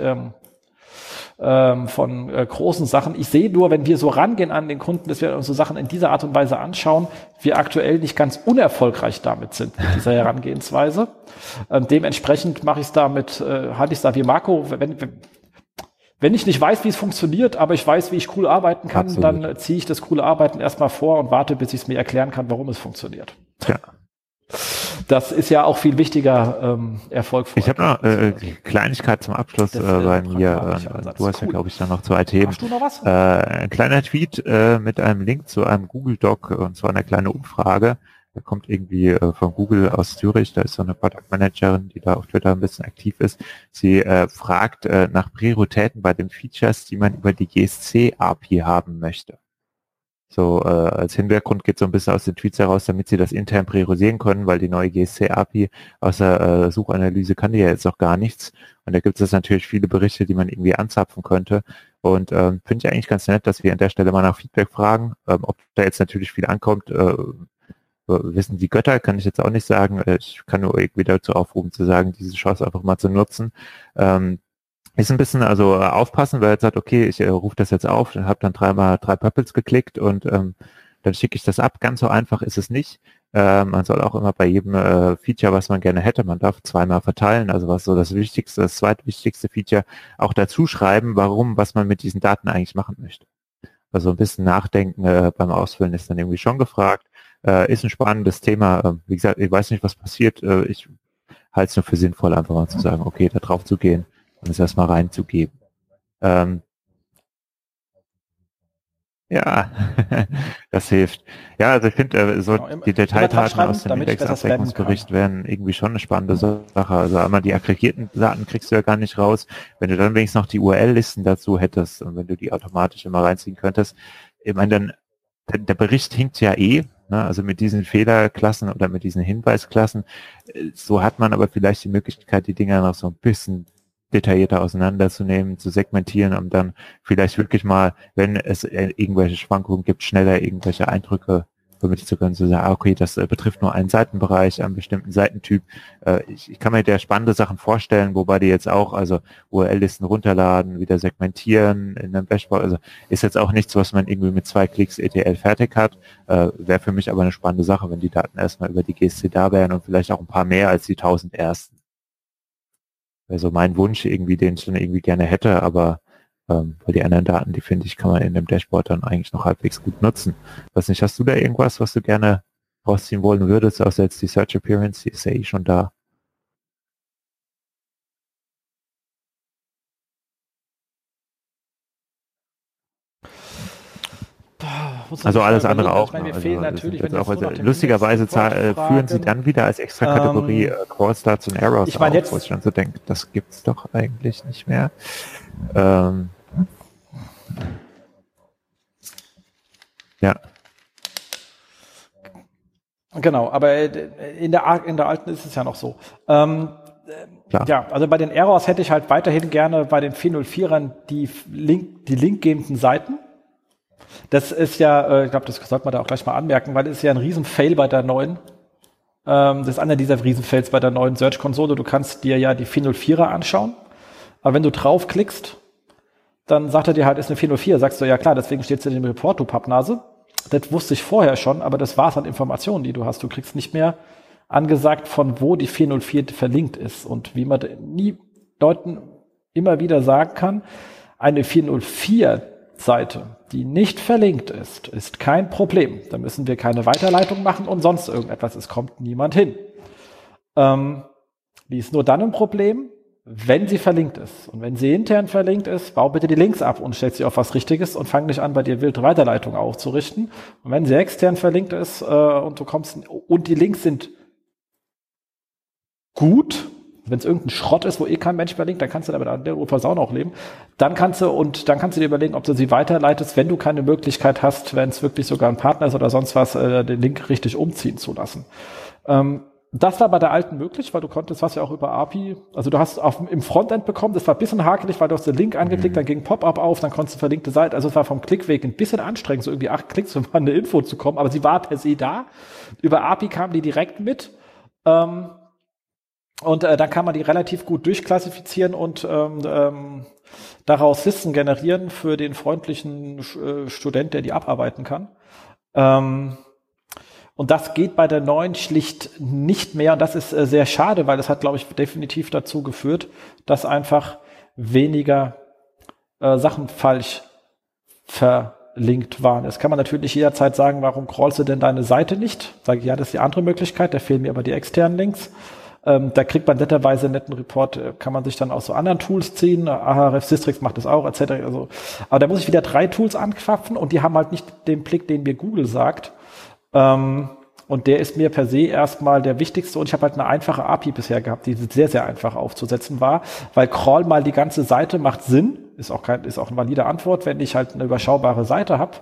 von großen Sachen. Ich sehe nur, wenn wir so rangehen an den Kunden, dass wir uns so Sachen in dieser Art und Weise anschauen, wir aktuell nicht ganz unerfolgreich damit sind, mit dieser Herangehensweise. Dementsprechend mache ich es damit, halte ich es da wie Marco, wenn ich nicht weiß, wie es funktioniert, aber ich weiß, wie ich cool arbeiten kann, Absolut. dann ziehe ich das coole Arbeiten erstmal vor und warte, bis ich es mir erklären kann, warum es funktioniert. Ja. Das ist ja auch viel wichtiger Erfolg. Ich habe noch Kleinigkeit zum Abschluss bei mir. Du hast ja, glaube ich, dann noch 2 Themen. Hast du noch was? Ein kleiner Tweet mit einem Link zu einem Google Doc, und zwar eine kleine Umfrage. Der kommt irgendwie von Google aus Zürich. Da ist so eine Product Managerin, die da auf Twitter ein bisschen aktiv ist. Sie fragt nach Prioritäten bei den Features, die man über die GSC-API haben möchte. So als Hintergrund geht so ein bisschen aus den Tweets heraus, damit sie das intern priorisieren können, weil die neue GSC-API außer Suchanalyse kann die ja jetzt auch gar nichts. Und da gibt es natürlich viele Berichte, die man irgendwie anzapfen könnte. Und finde ich eigentlich ganz nett, dass wir an der Stelle mal nach Feedback fragen. Ob da jetzt natürlich viel ankommt, wissen die Götter, kann ich jetzt auch nicht sagen. Ich kann nur irgendwie dazu aufrufen zu sagen, diese Chance einfach mal zu nutzen. Ist ein bisschen, also aufpassen, weil er jetzt sagt, okay, ich rufe das jetzt auf, dann habe dann 3 Purples geklickt und dann schicke ich das ab. Ganz so einfach ist es nicht. Man soll auch immer bei jedem Feature, was man gerne hätte, man darf 2-mal verteilen, also was so das wichtigste, das zweitwichtigste Feature, auch dazu schreiben, was man mit diesen Daten eigentlich machen möchte. Also ein bisschen nachdenken beim Ausfüllen ist dann irgendwie schon gefragt. Ist ein spannendes Thema. Wie gesagt, ich weiß nicht, was passiert. Ich halte es nur für sinnvoll, einfach mal zu sagen, okay, da drauf zu gehen und es erstmal reinzugeben. Ja, das hilft. Ja, also ich finde, so Genau, die Detaildaten aus dem damit ich besser Indexabdeckungsbericht wären irgendwie schon eine spannende Sache. Also einmal die aggregierten Daten kriegst du ja gar nicht raus. Wenn du dann wenigstens noch die URL-Listen dazu hättest und wenn du die automatisch immer reinziehen könntest, ich meine, dann der Bericht hinkt ja ne? Also mit diesen Fehlerklassen oder mit diesen Hinweisklassen. So hat man aber vielleicht die Möglichkeit, die Dinger noch so ein bisschen detaillierter auseinanderzunehmen, zu segmentieren, um dann vielleicht wirklich mal, wenn es irgendwelche Schwankungen gibt, schneller irgendwelche Eindrücke vermitteln zu können, zu sagen, okay, das betrifft nur einen Seitenbereich, einen bestimmten Seitentyp. Ich kann mir da spannende Sachen vorstellen, wobei die jetzt auch, also URL-Listen runterladen, wieder segmentieren in einem Dashboard, also ist jetzt auch nichts, was man irgendwie mit 2 Klicks ETL fertig hat. Wäre für mich aber eine spannende Sache, wenn die Daten erstmal über die GSC da wären und vielleicht auch ein paar mehr als die 1000 ersten. Also mein Wunsch irgendwie, den ich dann irgendwie gerne hätte, aber weil die anderen Daten, die finde ich, kann man in dem Dashboard dann eigentlich noch halbwegs gut nutzen. Weiß nicht, hast du da irgendwas, was du gerne rausziehen wollen würdest, außer jetzt die Search Appearance, die ist ja eh schon da. Also alles andere auch. Ich meine, mir fehlen natürlich, wenn auch lustigerweise führen sie dann wieder als extra Kategorie Call Starts und Errors ich meine, wo ich dann so denke, das gibt's doch eigentlich nicht mehr. Ja. Genau, aber in der alten ist es ja noch so. Ja, also bei den Errors hätte ich halt weiterhin gerne bei den 404ern die linkgebenden Seiten. Das ist ja, ich glaube, das sollte man da auch gleich mal anmerken, weil es ist ja ein Riesenfail bei der neuen. Das ist einer dieser Riesenfails bei der neuen Search-Konsole. Du kannst dir ja die 404er anschauen, aber wenn du draufklickst, dann sagt er dir halt, ist eine 404. Sagst du, ja klar, deswegen steht es in dem Report, du Pappnase. Das wusste ich vorher schon, aber das war's an Informationen, die du hast. Du kriegst nicht mehr angesagt, von wo die 404 verlinkt ist. Und wie man Leuten immer wieder sagen kann, eine 404-Seite, die nicht verlinkt ist, ist kein Problem. Da müssen wir keine Weiterleitung machen und sonst irgendetwas. Es kommt niemand hin. Die ist nur dann ein Problem, wenn sie verlinkt ist. Und wenn sie intern verlinkt ist, bau bitte die Links ab und stell sie auf was Richtiges und fang nicht an, bei dir wilde Weiterleitungen aufzurichten. Und wenn sie extern verlinkt ist und du kommst und die Links sind gut, wenn es irgendein Schrott ist, wo kein Mensch verlinkt, dann kannst du damit an der Versauen auch leben. Dann kannst du dir überlegen, ob du sie weiterleitest, wenn du keine Möglichkeit hast, wenn es wirklich sogar ein Partner ist oder sonst was, den Link richtig umziehen zu lassen. Das war bei der alten möglich, weil du konntest, was ja auch über API, also du hast im Frontend bekommen, das war ein bisschen hakelig, weil du hast den Link angeklickt, dann ging Pop-up auf, dann konntest du verlinkte Seite, also es war vom Klickweg ein bisschen anstrengend, so irgendwie 8 Klicks, um an eine Info zu kommen, aber sie war per se da. Über API kamen die direkt mit, und dann kann man die relativ gut durchklassifizieren und daraus Listen generieren für den freundlichen Student, der die abarbeiten kann. Und das geht bei der neuen schlicht nicht mehr. Und das ist sehr schade, weil es hat, glaube ich, definitiv dazu geführt, dass einfach weniger Sachen falsch verlinkt waren. Jetzt kann man natürlich jederzeit sagen, warum crawlst du denn deine Seite nicht? Sage ich, ja, das ist die andere Möglichkeit, da fehlen mir aber die externen Links. Da kriegt man netterweise einen netten Report, kann man sich dann aus so anderen Tools ziehen. Ahrefs Systrix macht das auch, etc. Also, aber da muss ich wieder 3 Tools anquapfen und die haben halt nicht den Blick, den mir Google sagt. Und der ist mir per se erstmal der wichtigste. Und ich habe halt eine einfache API bisher gehabt, die sehr, sehr einfach aufzusetzen war. Weil crawl mal die ganze Seite macht Sinn. Ist auch eine valide Antwort, wenn ich halt eine überschaubare Seite habe.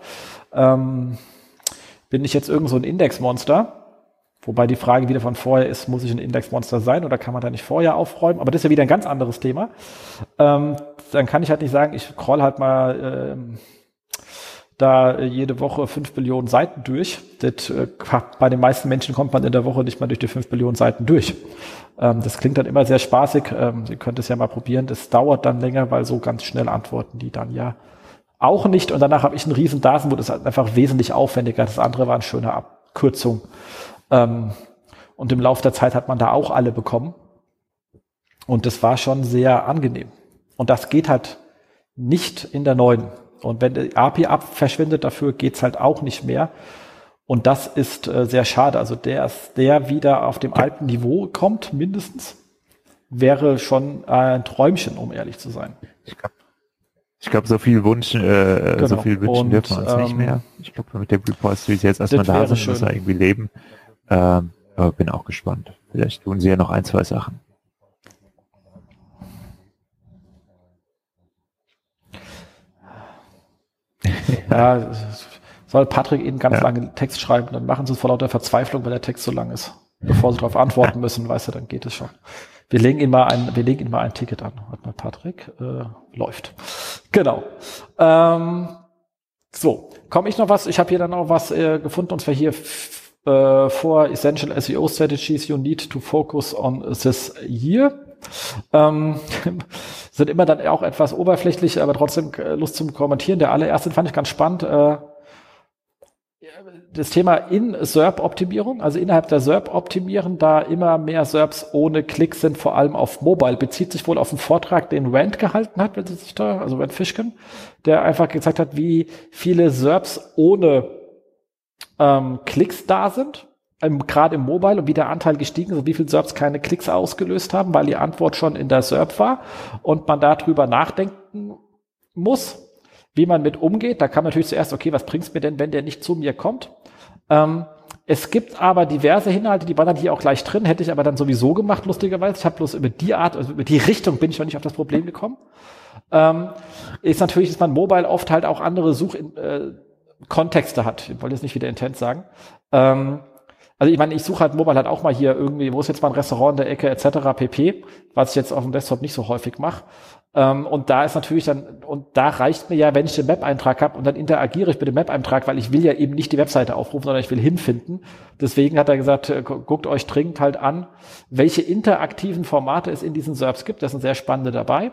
Bin ich jetzt irgend so ein Indexmonster? Wobei die Frage wieder von vorher ist, muss ich ein Indexmonster sein oder kann man da nicht vorher aufräumen? Aber das ist ja wieder ein ganz anderes Thema. Dann kann ich halt nicht sagen, ich crawl halt mal da jede Woche 5 Billionen Seiten durch. Bei den meisten Menschen kommt man in der Woche nicht mal durch die 5 Billionen Seiten durch. Das klingt dann immer sehr spaßig. Sie könnt es ja mal probieren. Das dauert dann länger, weil so ganz schnell antworten die dann ja auch nicht. Und danach habe ich einen riesen Datenwut. Das ist halt einfach wesentlich aufwendiger. Das andere war eine schöne Abkürzung. Und im Laufe der Zeit hat man da auch alle bekommen. Und das war schon sehr angenehm. Und das geht halt nicht in der neuen. Und wenn die API verschwindet, dafür geht's halt auch nicht mehr. Und das ist sehr schade. Also der wieder auf dem alten Niveau kommt, mindestens, wäre schon ein Träumchen, um ehrlich zu sein. Ich glaube, so viel wünschen dürfen wir uns nicht mehr. Ich glaube, mit dem Repository jetzt erstmal da sind, müssen wir irgendwie leben. Aber bin auch gespannt. Vielleicht tun sie ja noch 1, 2 Sachen. Ja, soll Patrick Ihnen ganz lange Text schreiben, dann machen Sie es vor lauter Verzweiflung, weil der Text so lang ist. Bevor Sie darauf antworten müssen, weißt du, dann geht es schon. Wir legen Ihnen mal ein Ticket an. Warte mal, Patrick, läuft. Genau. So, komme ich noch was? Ich habe hier dann noch was gefunden, und zwar hier 4 Essential SEO Strategies you need to focus on this year. Sind immer dann auch etwas oberflächlich, aber trotzdem Lust zum Kommentieren. Der allererste fand ich ganz spannend. Das Thema in SERP-Optimierung, also innerhalb der SERP optimieren, da immer mehr SERPs ohne Klicks sind, vor allem auf Mobile. Bezieht sich wohl auf einen Vortrag, den Rand gehalten hat, also Rand Fishkin, der einfach gezeigt hat, wie viele SERPs ohne Klicks da sind, gerade im Mobile, und wie der Anteil gestiegen ist und wie viele SERPs keine Klicks ausgelöst haben, weil die Antwort schon in der SERP war und man darüber nachdenken muss, wie man mit umgeht. Da kam natürlich zuerst, okay, was bringt's mir denn, wenn der nicht zu mir kommt? Es gibt aber diverse Inhalte, die waren dann hier auch gleich drin, hätte ich aber dann sowieso gemacht, lustigerweise. Ich habe bloß über die Art, also über die Richtung bin ich noch nicht auf das Problem gekommen. Ist man Mobile oft halt auch andere Kontexte hat. Ich wollte jetzt nicht wieder Intent sagen. Also ich meine, ich suche halt Mobile halt auch mal hier irgendwie, wo ist jetzt mal ein Restaurant in der Ecke etc. pp., was ich jetzt auf dem Desktop nicht so häufig mache. Und da ist natürlich dann, und da reicht mir ja, wenn ich den Map-Eintrag habe und dann interagiere ich mit dem Map-Eintrag, weil ich will ja eben nicht die Webseite aufrufen, sondern ich will hinfinden. Deswegen hat er gesagt, guckt euch dringend halt an, welche interaktiven Formate es in diesen SERPs gibt. Das sind sehr spannende dabei.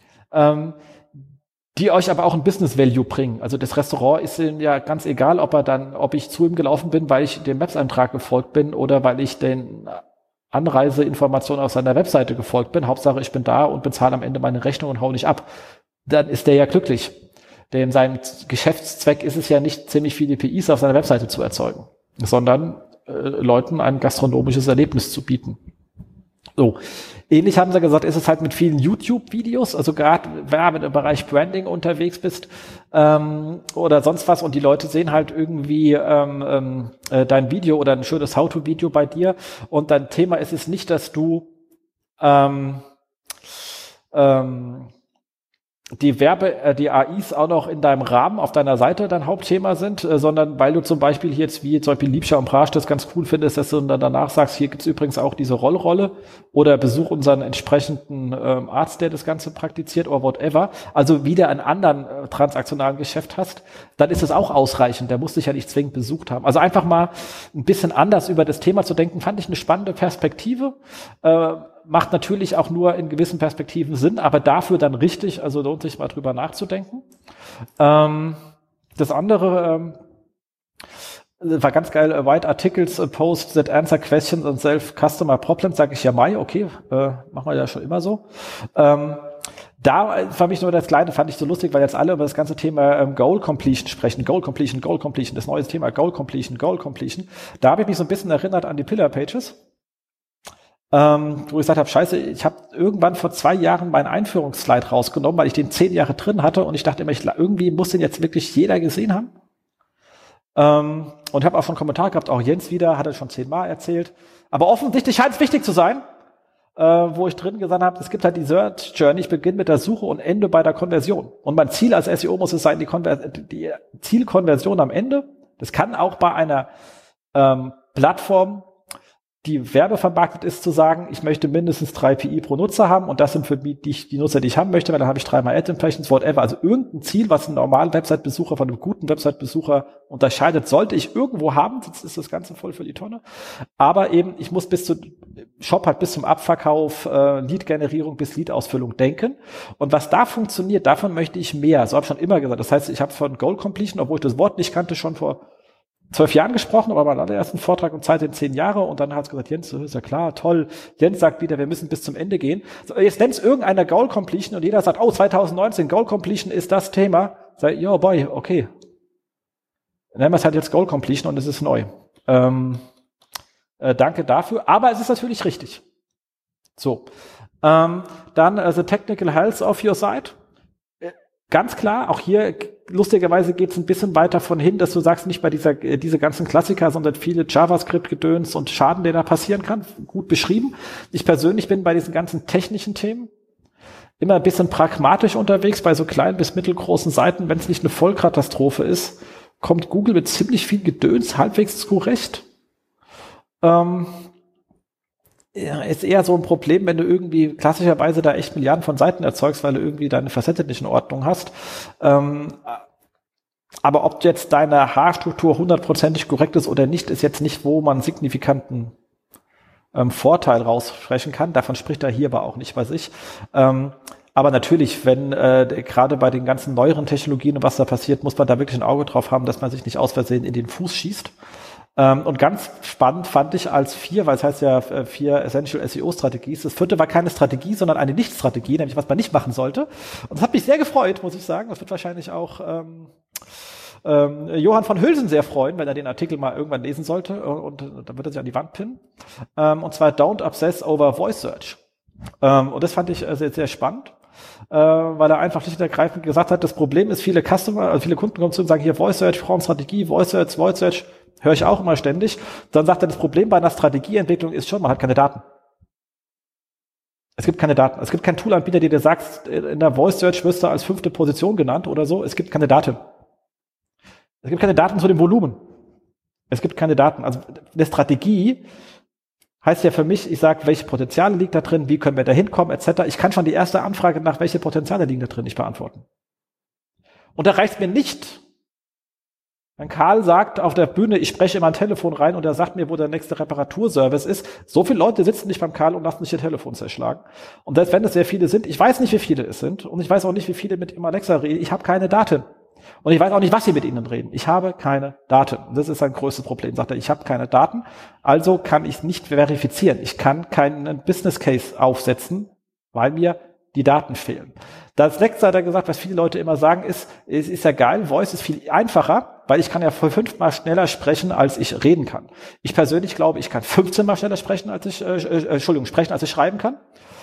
Die euch aber auch ein Business Value bringen. Also das Restaurant ist ihnen ja ganz egal, ob ich zu ihm gelaufen bin, weil ich dem Maps-Eintrag gefolgt bin oder weil ich den Anreiseinformationen auf seiner Webseite gefolgt bin. Hauptsache, ich bin da und bezahle am Ende meine Rechnung und hau nicht ab. Dann ist der ja glücklich. Denn sein Geschäftszweck ist es ja nicht, ziemlich viele PIs auf seiner Webseite zu erzeugen, sondern Leuten ein gastronomisches Erlebnis zu bieten. So. Ähnlich haben sie gesagt, ist es halt mit vielen YouTube-Videos, also gerade wenn du im Bereich Branding unterwegs bist oder sonst was und die Leute sehen halt irgendwie dein Video oder ein schönes How-to-Video bei dir und dein Thema ist es nicht, dass du die AIs auch noch in deinem Rahmen auf deiner Seite dein Hauptthema sind, sondern weil du zum Beispiel jetzt wie zum Beispiel Liebscher und Prasch das ganz cool findest, dass du dann danach sagst, hier gibt's übrigens auch diese Rollrolle oder besuch unseren entsprechenden Arzt, der das Ganze praktiziert oder whatever, also wieder einen anderen transaktionalen Geschäft hast, dann ist es auch ausreichend, der muss dich ja nicht zwingend besucht haben. Also einfach mal ein bisschen anders über das Thema zu denken, fand ich eine spannende Perspektive. Macht natürlich auch nur in gewissen Perspektiven Sinn, aber dafür dann richtig, also lohnt sich mal drüber nachzudenken. Das andere war ganz geil, Write Articles, Post that answer questions and solve customer problems, sage ich ja okay, machen wir ja schon immer so. Da fand ich nur das Kleine, fand ich so lustig, weil jetzt alle über das ganze Thema Goal Completion sprechen. Goal Completion, das neue Thema Goal Completion. Da habe ich mich so ein bisschen erinnert an die Pillar Pages, wo ich gesagt habe, scheiße, ich habe irgendwann vor 2 Jahren meinen Einführungsslide rausgenommen, weil ich den 10 Jahre drin hatte und ich dachte immer, irgendwie muss den jetzt wirklich jeder gesehen haben. Und habe auch schon einen Kommentar gehabt, auch Jens wieder, hat er schon 10-mal erzählt. Aber offensichtlich scheint es wichtig zu sein, wo ich drin gesagt habe, es gibt halt die Search Journey, ich beginne mit der Suche und ende bei der Konversion. Und mein Ziel als SEO muss es sein, die Zielkonversion am Ende. Das kann auch bei einer Plattform, die werbevermarktet ist, zu sagen, ich möchte mindestens 3 PI pro Nutzer haben und das sind für mich die Nutzer, die ich haben möchte, weil dann habe ich 3-mal Ad-Impressions, whatever. Also irgendein Ziel, was einen normalen Website-Besucher von einem guten Website-Besucher unterscheidet, sollte ich irgendwo haben, sonst ist das Ganze voll für die Tonne. Aber eben, ich muss bis zum Abverkauf, Lead-Generierung bis Lead-Ausfüllung denken. Und was da funktioniert, davon möchte ich mehr. So habe ich schon immer gesagt. Das heißt, ich habe von Goal Completion, obwohl ich das Wort nicht kannte, schon vor 12 Jahren gesprochen, aber meinen allerersten Vortrag und Zeit in 10 Jahre und dann hat es gesagt, Jens, ist ja klar, toll. Jens sagt wieder, wir müssen bis zum Ende gehen. So, jetzt nennt es irgendeiner Goal Completion und jeder sagt, 2019, Goal Completion ist das Thema. Sag, ja, boy, okay. Nennen wir es halt jetzt Goal Completion und es ist neu. Danke dafür, aber es ist natürlich richtig. So. Dann the technical health of your site. Ganz klar, auch hier lustigerweise geht es ein bisschen weiter von hin, dass du sagst, nicht bei diese ganzen Klassiker, sondern viele JavaScript-Gedöns und Schaden, der da passieren kann, gut beschrieben. Ich persönlich bin bei diesen ganzen technischen Themen immer ein bisschen pragmatisch unterwegs, bei so kleinen bis mittelgroßen Seiten, wenn es nicht eine Vollkatastrophe ist, kommt Google mit ziemlich viel Gedöns halbwegs zurecht. Ist eher so ein Problem, wenn du irgendwie klassischerweise da echt Milliarden von Seiten erzeugst, weil du irgendwie deine Facette nicht in Ordnung hast. Aber ob jetzt deine Haarstruktur 100%ig korrekt ist oder nicht, ist jetzt nicht, wo man signifikanten Vorteil raussprechen kann. Davon spricht er hier aber auch nicht bei sich. Aber natürlich, wenn gerade bei den ganzen neueren Technologien und was da passiert, muss man da wirklich ein Auge drauf haben, dass man sich nicht aus Versehen in den Fuß schießt. Und ganz spannend fand ich als 4, weil es heißt ja 4 Essential SEO-Strategies. Das 4. war keine Strategie, sondern eine Nicht-Strategie, nämlich was man nicht machen sollte. Und das hat mich sehr gefreut, muss ich sagen. Das wird wahrscheinlich auch Johann von Hülsen sehr freuen, wenn er den Artikel mal irgendwann lesen sollte. Und dann wird er sich an die Wand pinnen. Und zwar Don't Obsess over Voice Search. Und das fand ich sehr, sehr spannend. Weil er einfach schlicht und ergreifend gesagt hat, das Problem ist, viele Kunden kommen zu und sagen, hier Voice Search, wir brauchen Strategie, Voice Search, höre ich auch immer ständig. Dann sagt er, das Problem bei einer Strategieentwicklung ist schon, man hat keine Daten. Es gibt keine Daten. Es gibt keinen Toolanbieter, der dir sagt, in der Voice Search wirst du als 5. Position genannt oder so. Es gibt keine Daten. Es gibt keine Daten zu dem Volumen. Es gibt keine Daten. Also eine Strategie heißt ja für mich, ich sage, welche Potenziale liegt da drin, wie können wir da hinkommen, etc. Ich kann schon die erste Anfrage nach, welche Potenziale liegen da drin, nicht beantworten. Und da reicht mir nicht, wenn Karl sagt auf der Bühne, ich spreche immer ein Telefon rein und er sagt mir, wo der nächste Reparaturservice ist. So viele Leute sitzen nicht beim Karl und lassen sich ihr Telefon zerschlagen. Und selbst wenn es sehr viele sind, ich weiß nicht, wie viele es sind und ich weiß auch nicht, wie viele mit dem Alexa reden. Ich habe keine Daten. Und ich weiß auch nicht, was sie mit ihnen reden. Ich habe keine Daten. Und das ist sein größtes Problem. Sagt er, ich habe keine Daten, also kann ich nicht verifizieren. Ich kann keinen Business Case aufsetzen, weil mir die Daten fehlen. Das letzte hat er gesagt, was viele Leute immer sagen, ist ja geil, Voice ist viel einfacher, weil ich kann ja 5-mal schneller sprechen, als ich reden kann. Ich persönlich glaube, ich kann 15-mal schneller sprechen, als ich schreiben kann.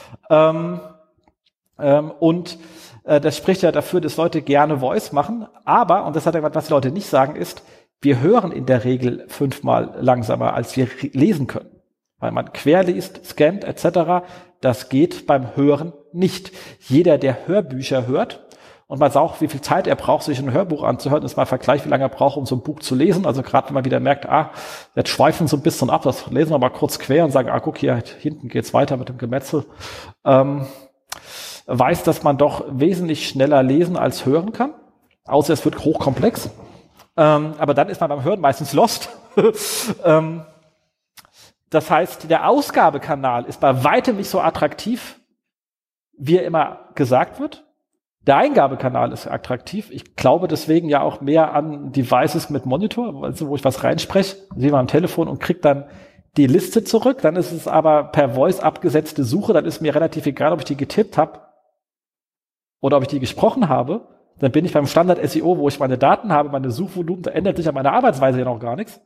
Das spricht ja dafür, dass Leute gerne Voice machen. Aber, und das hat er gesagt, was die Leute nicht sagen, ist, wir hören in der Regel 5-mal langsamer, als wir lesen können. Weil man querliest, scannt etc., das geht beim Hören nicht. Jeder, der Hörbücher hört, und man sagt auch, wie viel Zeit er braucht, sich ein Hörbuch anzuhören, ist mal ein Vergleich, wie lange er braucht, um so ein Buch zu lesen. Also gerade wenn man wieder merkt, jetzt schweifen so ein bisschen ab, das lesen wir mal kurz quer und sagen, guck, hier hinten geht's weiter mit dem Gemetzel. Weiß, dass man doch wesentlich schneller lesen als hören kann. Außer es wird hochkomplex. Aber dann ist man beim Hören meistens lost. Das heißt, der Ausgabekanal ist bei weitem nicht so attraktiv, wie er immer gesagt wird. Der Eingabekanal ist attraktiv. Ich glaube deswegen ja auch mehr an Devices mit Monitor, also wo ich was reinspreche, sehe mal am Telefon und kriege dann die Liste zurück. Dann ist es aber per Voice abgesetzte Suche. Dann ist mir relativ egal, ob ich die getippt habe oder ob ich die gesprochen habe, dann bin ich beim Standard SEO, wo ich meine Daten habe, meine Suchvolumen, da ändert sich an meiner Arbeitsweise ja noch gar nichts.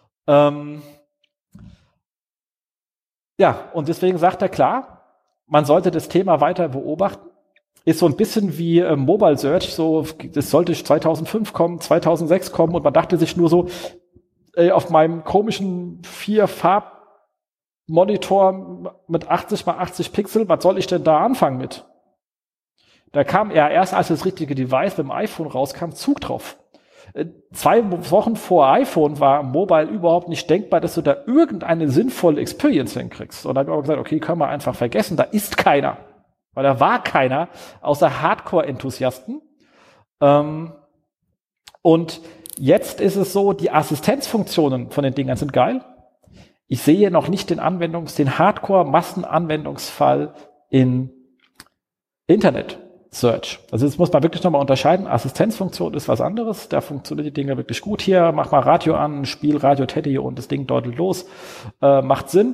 Ja, und deswegen sagt er klar, man sollte das Thema weiter beobachten. Ist so ein bisschen wie Mobile Search, so, das sollte 2005 kommen, 2006 kommen und man dachte sich nur so, auf meinem komischen 4-Farb-Monitor mit 80 x 80 Pixel, was soll ich denn da anfangen mit? Da kam ja erst, als das richtige Device mit dem iPhone rauskam, Zug drauf. 2 Wochen vor iPhone war Mobile überhaupt nicht denkbar, dass du da irgendeine sinnvolle Experience hinkriegst. Und dann habe ich aber gesagt, okay, können wir einfach vergessen, da ist keiner. Weil da war keiner, außer Hardcore-Enthusiasten. Und jetzt ist es so, die Assistenzfunktionen von den Dingern sind geil. Ich sehe noch nicht den Hardcore-Massenanwendungsfall in Internet Search. Also jetzt muss man wirklich nochmal unterscheiden. Assistenzfunktion ist was anderes. Da funktionieren die Dinge wirklich gut. Hier, mach mal Radio an, spiel Radio Teddy und das Ding deutet los. Macht Sinn.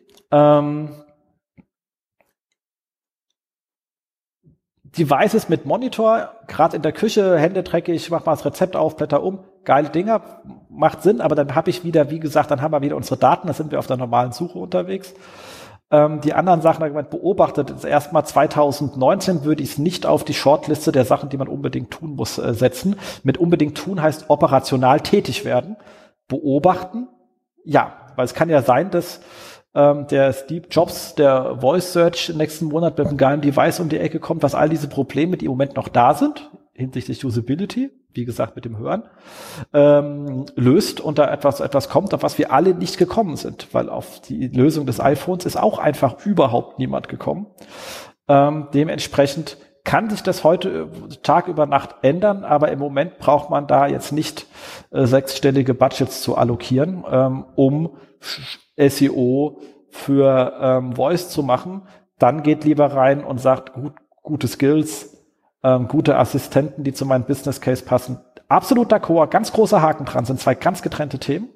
Devices mit Monitor, gerade in der Küche, Hände dreckig, mach mal das Rezept auf, Blätter um. Geile Dinger, macht Sinn, aber dann habe ich wieder, wie gesagt, dann haben wir wieder unsere Daten, da sind wir auf der normalen Suche unterwegs. Die anderen Sachen, da beobachtet, ist erstmal 2019 würde ich es nicht auf die Shortliste der Sachen, die man unbedingt tun muss, setzen. Mit unbedingt tun heißt operational tätig werden. Beobachten, ja, weil es kann ja sein, dass der Steve Jobs, der Voice Search nächsten Monat mit einem geilen Device um die Ecke kommt, was all diese Probleme, die im Moment noch da sind, hinsichtlich Usability, wie gesagt mit dem Hören, löst und da etwas kommt, auf was wir alle nicht gekommen sind, weil auf die Lösung des iPhones ist auch einfach überhaupt niemand gekommen. Dementsprechend kann sich das heute Tag über Nacht ändern, aber im Moment braucht man da jetzt nicht 6-stellige Budgets zu allokieren, um SEO für Voice zu machen. Dann geht lieber rein und sagt, gute Skills, gute Assistenten, die zu meinem Business Case passen. Absolut d'accord, ganz großer Haken dran, sind 2 ganz getrennte Themen.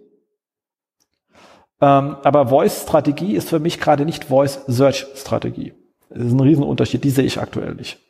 Aber Voice-Strategie ist für mich gerade nicht Voice-Search-Strategie. Das ist ein Riesenunterschied, die sehe ich aktuell nicht.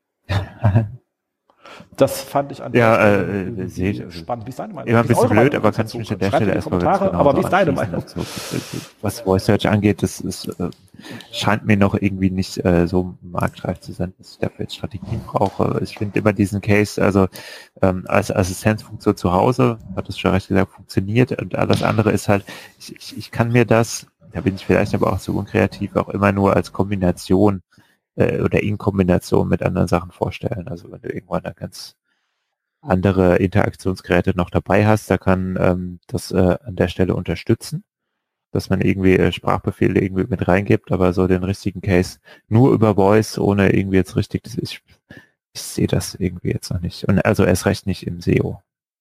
Das fand ich an der Stelle spannend. Wie ist deine Meinung? Immer ein bisschen blöd, aber kannst du mich an der Stelle erstmal Kommentare, aber wie ist deine Meinung? Was Voice Search angeht, das ist, scheint mir noch irgendwie nicht so marktreif zu sein, dass ich dafür jetzt Strategien brauche. Ich finde immer diesen Case, also als Assistenzfunktion zu Hause, hat es schon recht gesagt, funktioniert und alles andere ist halt, ich kann mir das, da bin ich vielleicht aber auch so unkreativ, auch immer nur als Kombination oder in Kombination mit anderen Sachen vorstellen. Also wenn du irgendwann da ganz andere Interaktionsgeräte noch dabei hast, da kann das an der Stelle unterstützen, dass man irgendwie Sprachbefehle irgendwie mit reingibt, aber so den richtigen Case nur über Voice, ohne irgendwie jetzt richtig, ich sehe das irgendwie jetzt noch nicht. Und also erst recht nicht im SEO.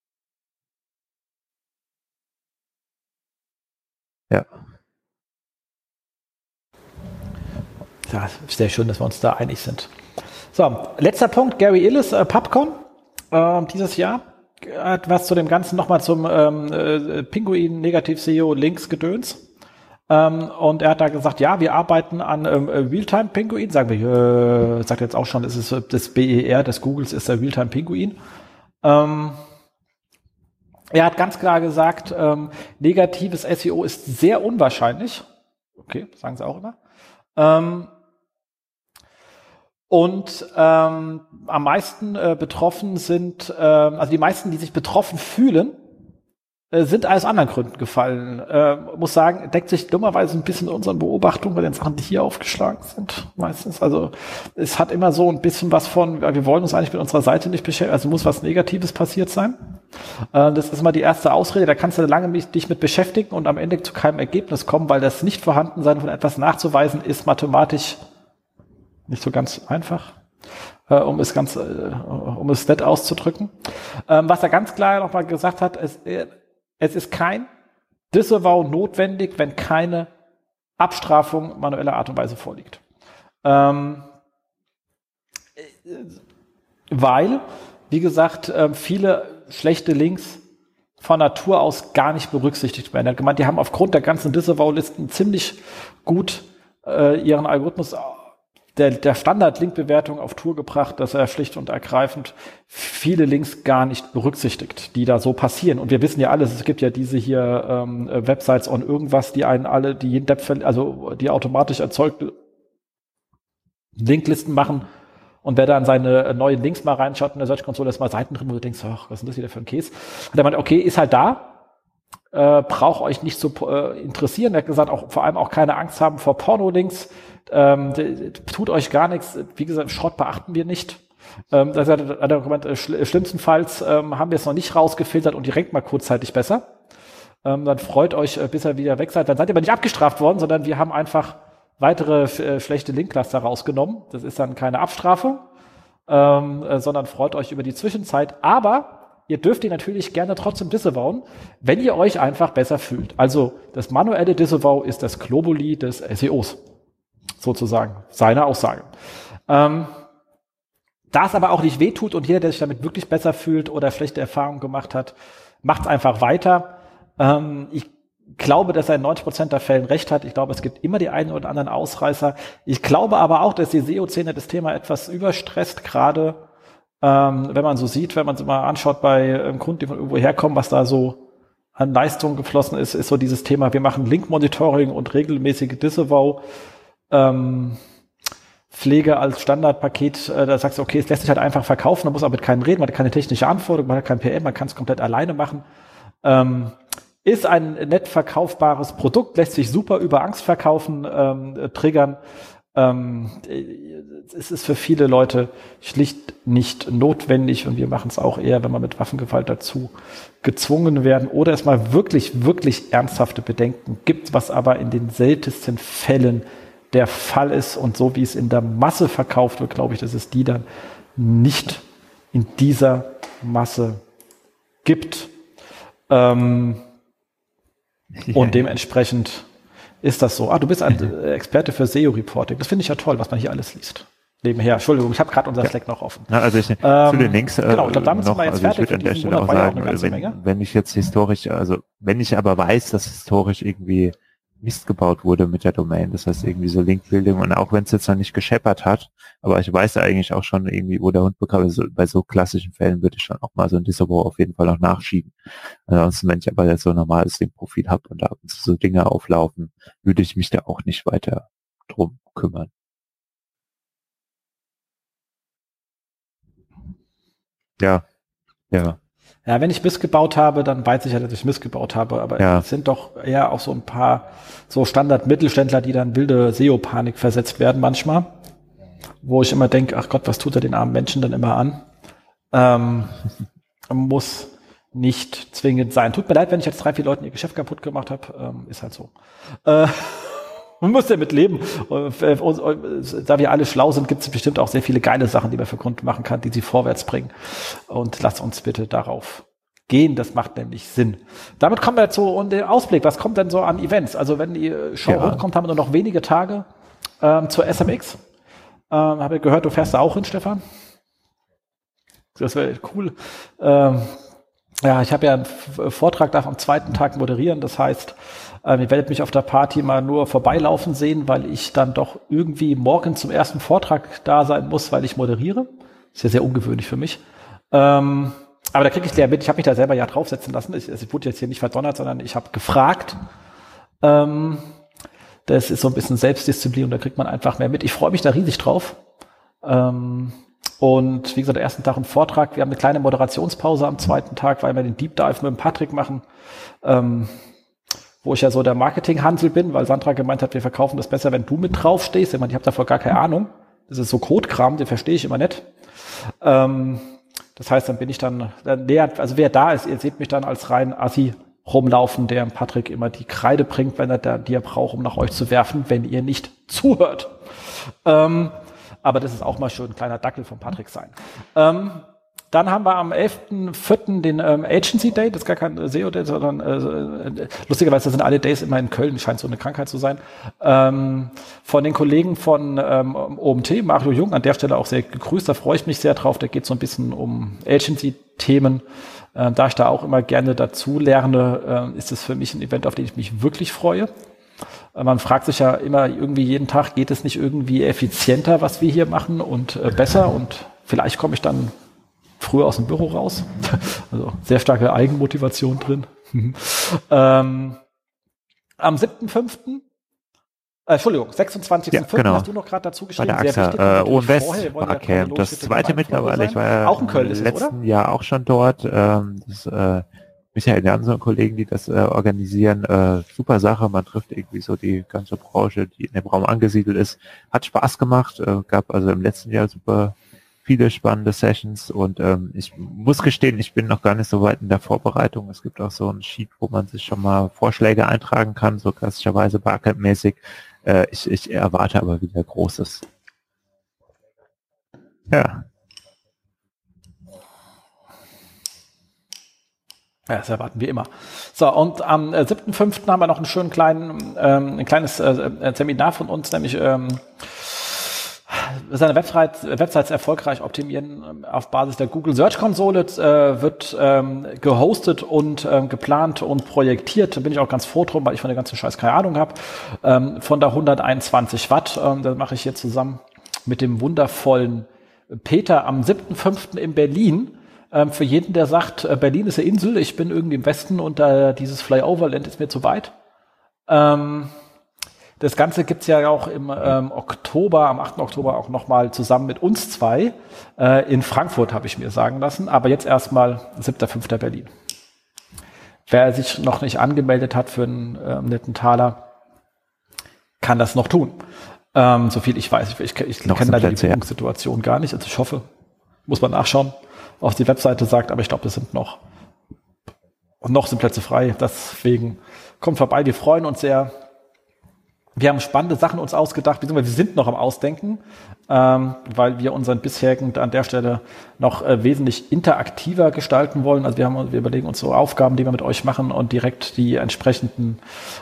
Ja. Ja, sehr schön, dass wir uns da einig sind. So, letzter Punkt, Gary Illes, PubCon, dieses Jahr. Hat was zu dem Ganzen nochmal zum Pinguin, Negativ-SEO, Links-Gedöns. Und er hat da gesagt, ja, wir arbeiten an Realtime-Pinguin. Sagen wir, sagt jetzt auch schon, es ist das BER des Googles, ist der Realtime-Pinguin. Er hat ganz klar gesagt, negatives SEO ist sehr unwahrscheinlich. Okay, sagen sie auch immer. Und am meisten betroffen sind, also die meisten, die sich betroffen fühlen, sind aus anderen Gründen gefallen. Muss sagen, deckt sich dummerweise ein bisschen mit unseren Beobachtungen bei den Sachen, die hier aufgeschlagen sind, meistens. Also es hat immer so ein bisschen was von, wir wollen uns eigentlich mit unserer Seite nicht beschäftigen, also muss was Negatives passiert sein. Das ist immer die erste Ausrede, da kannst du lange dich mit beschäftigen und am Ende zu keinem Ergebnis kommen, weil das Nicht-Vorhandensein von etwas nachzuweisen ist mathematisch nicht so ganz einfach, um es nett auszudrücken. Was er ganz klar nochmal gesagt hat, es ist kein Disavow notwendig, wenn keine Abstrafung manueller Art und Weise vorliegt. Weil, wie gesagt, viele schlechte Links von Natur aus gar nicht berücksichtigt werden. Er hat gemeint, die haben aufgrund der ganzen Disavow-Listen ziemlich gut ihren Algorithmus der Standard-Link-Bewertung auf Tour gebracht, dass er schlicht und ergreifend viele Links gar nicht berücksichtigt, die da so passieren. Und wir wissen ja alles, es gibt ja diese hier Websites on irgendwas, die einen alle, die jeden also die automatisch erzeugte Linklisten machen. Und wer dann seine neuen Links mal reinschaut in der Search-Konsole, ist mal Seiten drin, wo du denkst, ach, was ist denn das wieder für ein Käse? Und der meint, okay, ist halt da, braucht euch nicht so interessieren. Er hat gesagt, auch vor allem auch keine Angst haben vor Pornolinks. Tut euch gar nichts. Wie gesagt, Schrott beachten wir nicht. Das hat er gemeint, schlimmstenfalls haben wir es noch nicht rausgefiltert und direkt mal kurzzeitig besser. Dann freut euch, bis ihr wieder weg seid. Dann seid ihr aber nicht abgestraft worden, sondern wir haben einfach weitere schlechte Linkcluster rausgenommen. Das ist dann keine Abstrafe, sondern freut euch über die Zwischenzeit. Aber ihr dürft ihn natürlich gerne trotzdem disavowen, wenn ihr euch einfach besser fühlt. Also das manuelle Disavow ist das Globuli des SEOs, sozusagen, seine Aussage. Da es aber auch nicht wehtut und jeder, der sich damit wirklich besser fühlt oder schlechte Erfahrungen gemacht hat, macht es einfach weiter. Ich glaube, dass er in 90% der Fällen recht hat. Ich glaube, es gibt immer die einen oder anderen Ausreißer. Ich glaube aber auch, dass die SEO-Szene das Thema etwas überstresst, gerade wenn man so sieht, wenn man es mal anschaut bei Kunden, die von irgendwo herkommen, was da so an Leistung geflossen ist, ist so dieses Thema, wir machen Link-Monitoring und regelmäßige Disavow. Pflege als Standardpaket, da sagst du, okay, es lässt sich halt einfach verkaufen, man muss auch mit keinem reden, man hat keine technische Anforderung, man hat kein PM, man kann es komplett alleine machen. Ist ein nett verkaufbares Produkt, lässt sich super über Angst verkaufen, triggern. Es ist für viele Leute schlicht nicht notwendig und wir machen es auch eher, wenn wir mit Waffengewalt dazu gezwungen werden oder es mal wirklich, wirklich ernsthafte Bedenken gibt, was aber in den seltensten Fällen der Fall ist und so wie es in der Masse verkauft wird, glaube ich, dass es die dann nicht in dieser Masse gibt. Und dementsprechend ist das so. Du bist ein Experte für SEO-Reporting. Das finde ich ja toll, was man hier alles liest. Nebenher. Entschuldigung, ich habe gerade unser Slack noch offen. Na, also zu den Links genau, ich glaube, damit sind wir jetzt fertig. Ich würde an der Stelle auch sagen, wenn ich jetzt historisch, also wenn ich aber weiß, dass historisch irgendwie Mist gebaut wurde mit der Domain, das heißt irgendwie so Linkbuilding und auch wenn es jetzt noch nicht gescheppert hat, aber ich weiß ja eigentlich auch schon irgendwie, wo der Hund bekam, also bei so klassischen Fällen würde ich schon auch mal so ein Disavow auf jeden Fall noch nachschieben. Ansonsten, wenn ich aber jetzt so ein normales Linkprofil habe und da so Dinge auflaufen, würde ich mich da auch nicht weiter drum kümmern. Ja. Ja, wenn ich missgebaut habe, dann weiß ich ja, dass ich missgebaut habe, aber es sind doch eher auch so ein paar so Standard-Mittelständler, die dann wilde SEO-Panik versetzt werden manchmal, wo ich immer denke, ach Gott, was tut er den armen Menschen dann immer an? Muss nicht zwingend sein. Tut mir leid, wenn ich jetzt 3, 4 Leuten ihr Geschäft kaputt gemacht habe, ist halt so. Man muss damit leben. Da wir alle schlau sind, gibt es bestimmt auch sehr viele geile Sachen, die man für Kunden machen kann, die sie vorwärts bringen. Und lasst uns bitte darauf gehen. Das macht nämlich Sinn. Damit kommen wir zu dem Ausblick. Was kommt denn so an Events? Also wenn die Show hochkommt, haben wir nur noch wenige Tage zur SMX. Habe ich gehört, du fährst da auch hin, Stefan? Das wäre cool. Ich habe ja einen Vortrag, darf am 2. Tag moderieren. Das heißt, ihr werdet mich auf der Party mal nur vorbeilaufen sehen, weil ich dann doch irgendwie morgen zum ersten Vortrag da sein muss, weil ich moderiere. Ist ja sehr ungewöhnlich für mich. Aber da kriege ich es ja mit. Ich habe mich da selber ja draufsetzen lassen. Ich wurde jetzt hier nicht verdonnert, sondern ich habe gefragt. Das ist so ein bisschen Selbstdisziplin und da kriegt man einfach mehr mit. Ich freue mich da riesig drauf. Und wie gesagt, am ersten Tag ein Vortrag. Wir haben eine kleine Moderationspause am 2. Tag, weil wir den Deep Dive mit dem Patrick machen. Wo ich ja so der Marketing-Hansel bin, weil Sandra gemeint hat, wir verkaufen das besser, wenn du mit draufstehst. Ich meine, ich habe davor gar keine Ahnung. Das ist so Codekram, den verstehe ich immer nicht. Das heißt, dann bin ich dann näher, also wer da ist, ihr seht mich dann als rein Assi rumlaufen, der Patrick immer die Kreide bringt, wenn die er braucht, um nach euch zu werfen, wenn ihr nicht zuhört. Aber das ist auch mal schön, ein kleiner Dackel von Patrick sein. Dann haben wir am 11.04. den Agency Day, das ist gar kein SEO Day, sondern lustigerweise sind alle Days immer in Köln, scheint so eine Krankheit zu sein. Von den Kollegen von OMT, Mario Jung, an der Stelle auch sehr gegrüßt, da freue ich mich sehr drauf, da geht es so ein bisschen um Agency-Themen. Da ich da auch immer gerne dazu lerne, ist es für mich ein Event, auf den ich mich wirklich freue. Man fragt sich ja immer irgendwie jeden Tag, geht es nicht irgendwie effizienter, was wir hier machen und besser? Und vielleicht komme ich dann früher aus dem Büro raus. Also sehr starke Eigenmotivation drin. Am 7.5. Entschuldigung, 26.05. Genau. Hast du noch gerade dazu geschrieben. Bei der AXA OMWest Barcamp. Das zweite mittlerweile. Ich war ja auch in Köln, im letzten Jahr auch schon dort. Michael Jansen und Kollegen, die das organisieren. Super Sache. Man trifft irgendwie so die ganze Branche, die in dem Raum angesiedelt ist. Hat Spaß gemacht. Gab also im letzten Jahr super viele spannende Sessions und ich muss gestehen, ich bin noch gar nicht so weit in der Vorbereitung. Es gibt auch so ein Sheet, wo man sich schon mal Vorschläge eintragen kann, so klassischerweise Barcamp-mäßig. Ich erwarte aber wieder Großes. Ja. Ja, das erwarten wir immer. So, und am 7.5. haben wir noch einen schönen ein kleines Seminar von uns, nämlich seine Websites erfolgreich optimieren auf Basis der Google Search Konsole, wird gehostet und geplant und projektiert. Da bin ich auch ganz froh drum, weil ich von der ganzen Scheiß keine Ahnung habe. Von der 121 Watt. Das mache ich hier zusammen mit dem wundervollen Peter am 7.5. in Berlin. Für jeden, der sagt, Berlin ist eine Insel, ich bin irgendwie im Westen und dieses Flyoverland ist mir zu weit. Das Ganze gibt's ja auch im Oktober, am 8. Oktober auch nochmal zusammen mit uns zwei. In Frankfurt, habe ich mir sagen lassen. Aber jetzt erstmal 7.5. Berlin. Wer sich noch nicht angemeldet hat für einen netten Taler, kann das noch tun. So viel ich weiß. Ich kenne leider die Buchungssituation gar nicht. Also ich hoffe, muss man nachschauen, was die Webseite sagt. Aber ich glaube, das sind noch sind Plätze frei. Deswegen kommt vorbei. Wir freuen uns sehr. Wir haben spannende Sachen uns ausgedacht, beziehungsweise wir sind noch am Ausdenken, weil wir unseren bisherigen an der Stelle noch wesentlich interaktiver gestalten wollen. Also wir überlegen uns so Aufgaben, die wir mit euch machen und direkt die entsprechenden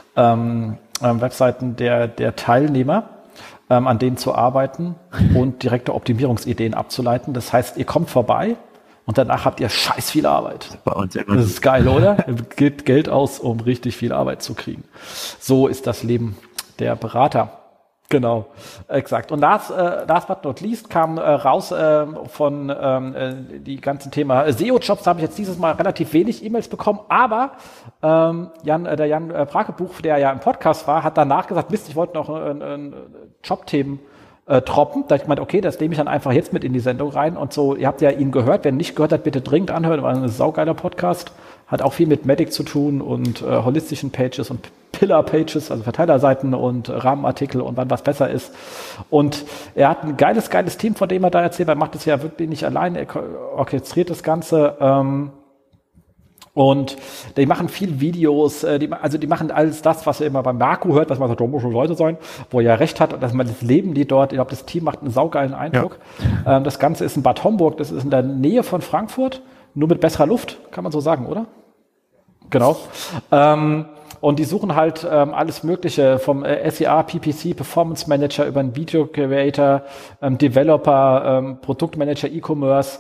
Webseiten der Teilnehmer, an denen zu arbeiten und direkte Optimierungsideen abzuleiten. Das heißt, ihr kommt vorbei und danach habt ihr scheiß viel Arbeit. Das ist geil, oder? Ihr gebt Geld aus, um richtig viel Arbeit zu kriegen. So ist das Leben der Berater. Genau, exakt. Und last but not least kam raus von die ganzen Thema SEO-Jobs. Da habe ich jetzt dieses Mal relativ wenig E-Mails bekommen, aber Jan Brakebuch, der ja im Podcast war, hat danach gesagt, Mist, ich wollte noch Jobthemen droppen. Da habe ich gemeint, okay, das nehme ich dann einfach jetzt mit in die Sendung rein. Und so, ihr habt ja ihn gehört, wer nicht gehört hat, bitte dringend anhören, war ein saugeiler Podcast. Hat auch viel mit Medic zu tun und holistischen Pages und Pillar-Pages, also Verteilerseiten und Rahmenartikel und wann was besser ist. Und er hat ein geiles Team, von dem er da erzählt. Er macht es ja wirklich nicht allein, er orchestriert das Ganze. Und die machen viel Videos, die machen alles das, was ihr immer beim Marco hört, was man sagt, da muss schon Leute sein, wo er ja recht hat, und dass man das Leben die dort, ich glaube, das Team macht einen saugeilen Eindruck. Ja. Das Ganze ist in Bad Homburg, das ist in der Nähe von Frankfurt, nur mit besserer Luft, kann man so sagen, oder? Genau. Und die suchen halt alles Mögliche vom SEA, PPC, Performance Manager über einen Video Creator, Developer, Produktmanager, E-Commerce,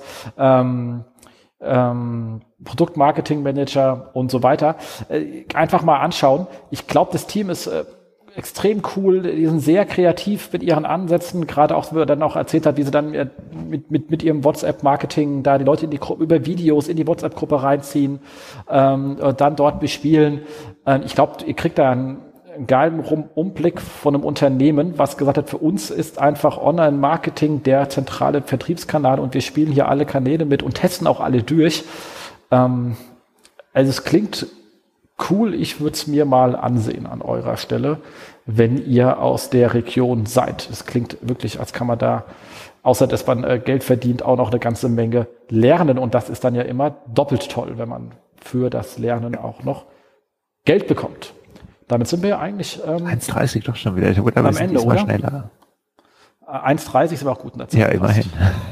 Produktmarketing Manager und so weiter. Einfach mal anschauen. Ich glaube, das Team ist extrem cool. Die sind sehr kreativ mit ihren Ansätzen. Gerade auch, wie er dann auch erzählt hat, wie sie dann mit ihrem WhatsApp-Marketing da die Leute über Videos in die WhatsApp-Gruppe reinziehen und dann dort bespielen. Ich glaube, ihr kriegt da einen geilen Umblick von einem Unternehmen, was gesagt hat, für uns ist einfach Online-Marketing der zentrale Vertriebskanal und wir spielen hier alle Kanäle mit und testen auch alle durch. Also es klingt cool, ich würde es mir mal ansehen an eurer Stelle, wenn ihr aus der Region seid. Es klingt wirklich, als kann man da, außer dass man Geld verdient, auch noch eine ganze Menge lernen. Und das ist dann ja immer doppelt toll, wenn man für das Lernen auch noch Geld bekommt. Damit sind wir eigentlich 1,30 doch schon wieder. Ich würde am Ende, oder? Schneller. 1,30 sind wir auch gut in der Zeit. Ja, immerhin.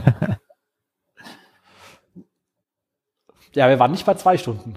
Ja, wir waren nicht bei 2 Stunden.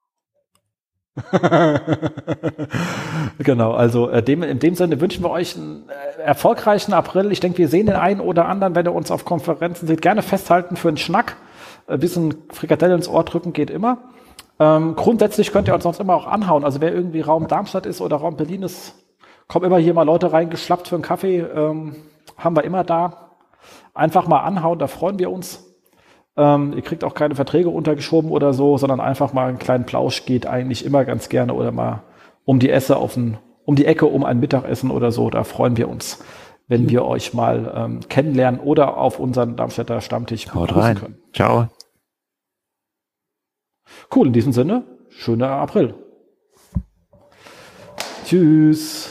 Genau, also in dem Sinne wünschen wir euch einen erfolgreichen April. Ich denke, wir sehen den einen oder anderen, wenn ihr uns auf Konferenzen seht, gerne festhalten für einen Schnack. Ein bisschen Frikadelle ins Ohr drücken geht immer. Grundsätzlich könnt ihr uns sonst immer auch anhauen. Also wer irgendwie Raum Darmstadt ist oder Raum Berlin ist, Kommen immer hier mal Leute reingeschlappt für einen Kaffee, haben wir immer da. Einfach mal anhauen, da freuen wir uns. Ihr kriegt auch keine Verträge untergeschoben oder so, sondern einfach mal einen kleinen Plausch geht eigentlich immer ganz gerne oder mal um die Ecke um ein Mittagessen oder so. Da freuen wir uns, wenn wir euch mal kennenlernen oder auf unseren Darmstädter Stammtisch begrüßen können. Ciao. Cool, in diesem Sinne, schöner April. Tschüss.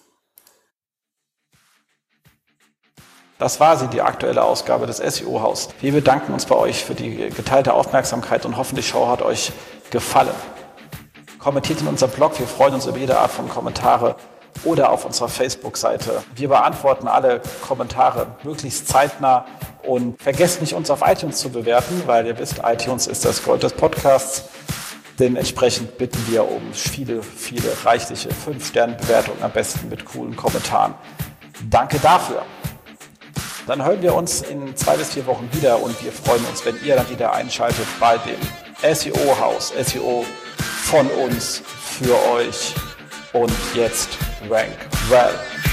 Das war sie, die aktuelle Ausgabe des SEO-Haus. Wir bedanken uns bei euch für die geteilte Aufmerksamkeit und hoffen, die Show hat euch gefallen. Kommentiert in unserem Blog, wir freuen uns über jede Art von Kommentare oder auf unserer Facebook-Seite. Wir beantworten alle Kommentare möglichst zeitnah und vergesst nicht, uns auf iTunes zu bewerten, weil ihr wisst, iTunes ist das Gold des Podcasts. Dementsprechend bitten wir um viele reichliche 5-Sterne-Bewertungen, am besten mit coolen Kommentaren. Danke dafür. Dann hören wir uns in 2 bis 4 Wochen wieder und wir freuen uns, wenn ihr dann wieder einschaltet bei dem SEO-Haus. SEO von uns, für euch und jetzt Rank Well.